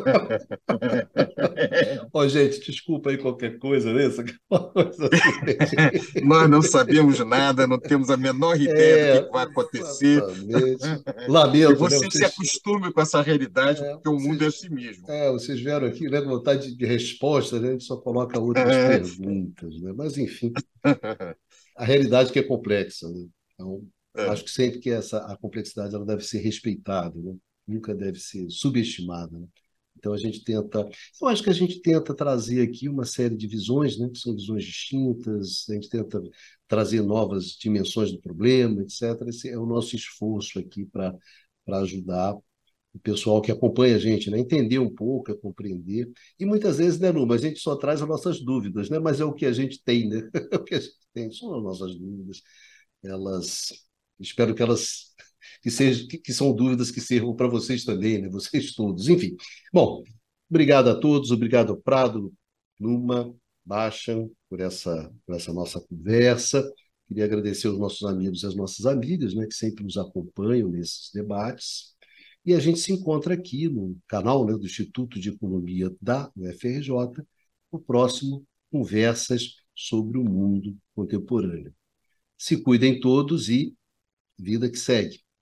Gente, desculpa aí qualquer coisa, né? Coisa assim. Nós não sabemos nada, não temos a menor ideia do que vai acontecer. Exatamente. Lamento, e você se acostume com essa realidade, porque o mundo é assim mesmo. Vocês vieram aqui, né, com vontade de resposta, né? A gente só coloca outras perguntas, né? Mas, enfim, a realidade que é complexa, né? Então, acho que sempre que a complexidade ela deve ser respeitada, né? Nunca deve ser subestimada, né? Então eu acho que a gente tenta trazer aqui uma série de visões, né, que são visões distintas, a gente tenta trazer novas dimensões do problema, etc. Esse é o nosso esforço aqui para ajudar o pessoal que acompanha a gente, né, a entender um pouco, a compreender. E muitas vezes, né, Numa, a gente só traz as nossas dúvidas, né, mas é o que a gente tem, né? É o que a gente tem, são as nossas dúvidas. Espero que elas que são dúvidas que sirvam para vocês também, né? Vocês todos. Enfim, bom, obrigado a todos, obrigado Prado, Numa, Bachan, por essa nossa conversa. Queria agradecer aos nossos amigos e às nossas amigas, né, que sempre nos acompanham nesses debates. E a gente se encontra aqui no canal, né, do Instituto de Economia da UFRJ, no próximo Conversas sobre o Mundo Contemporâneo. Se cuidem todos e vida que segue.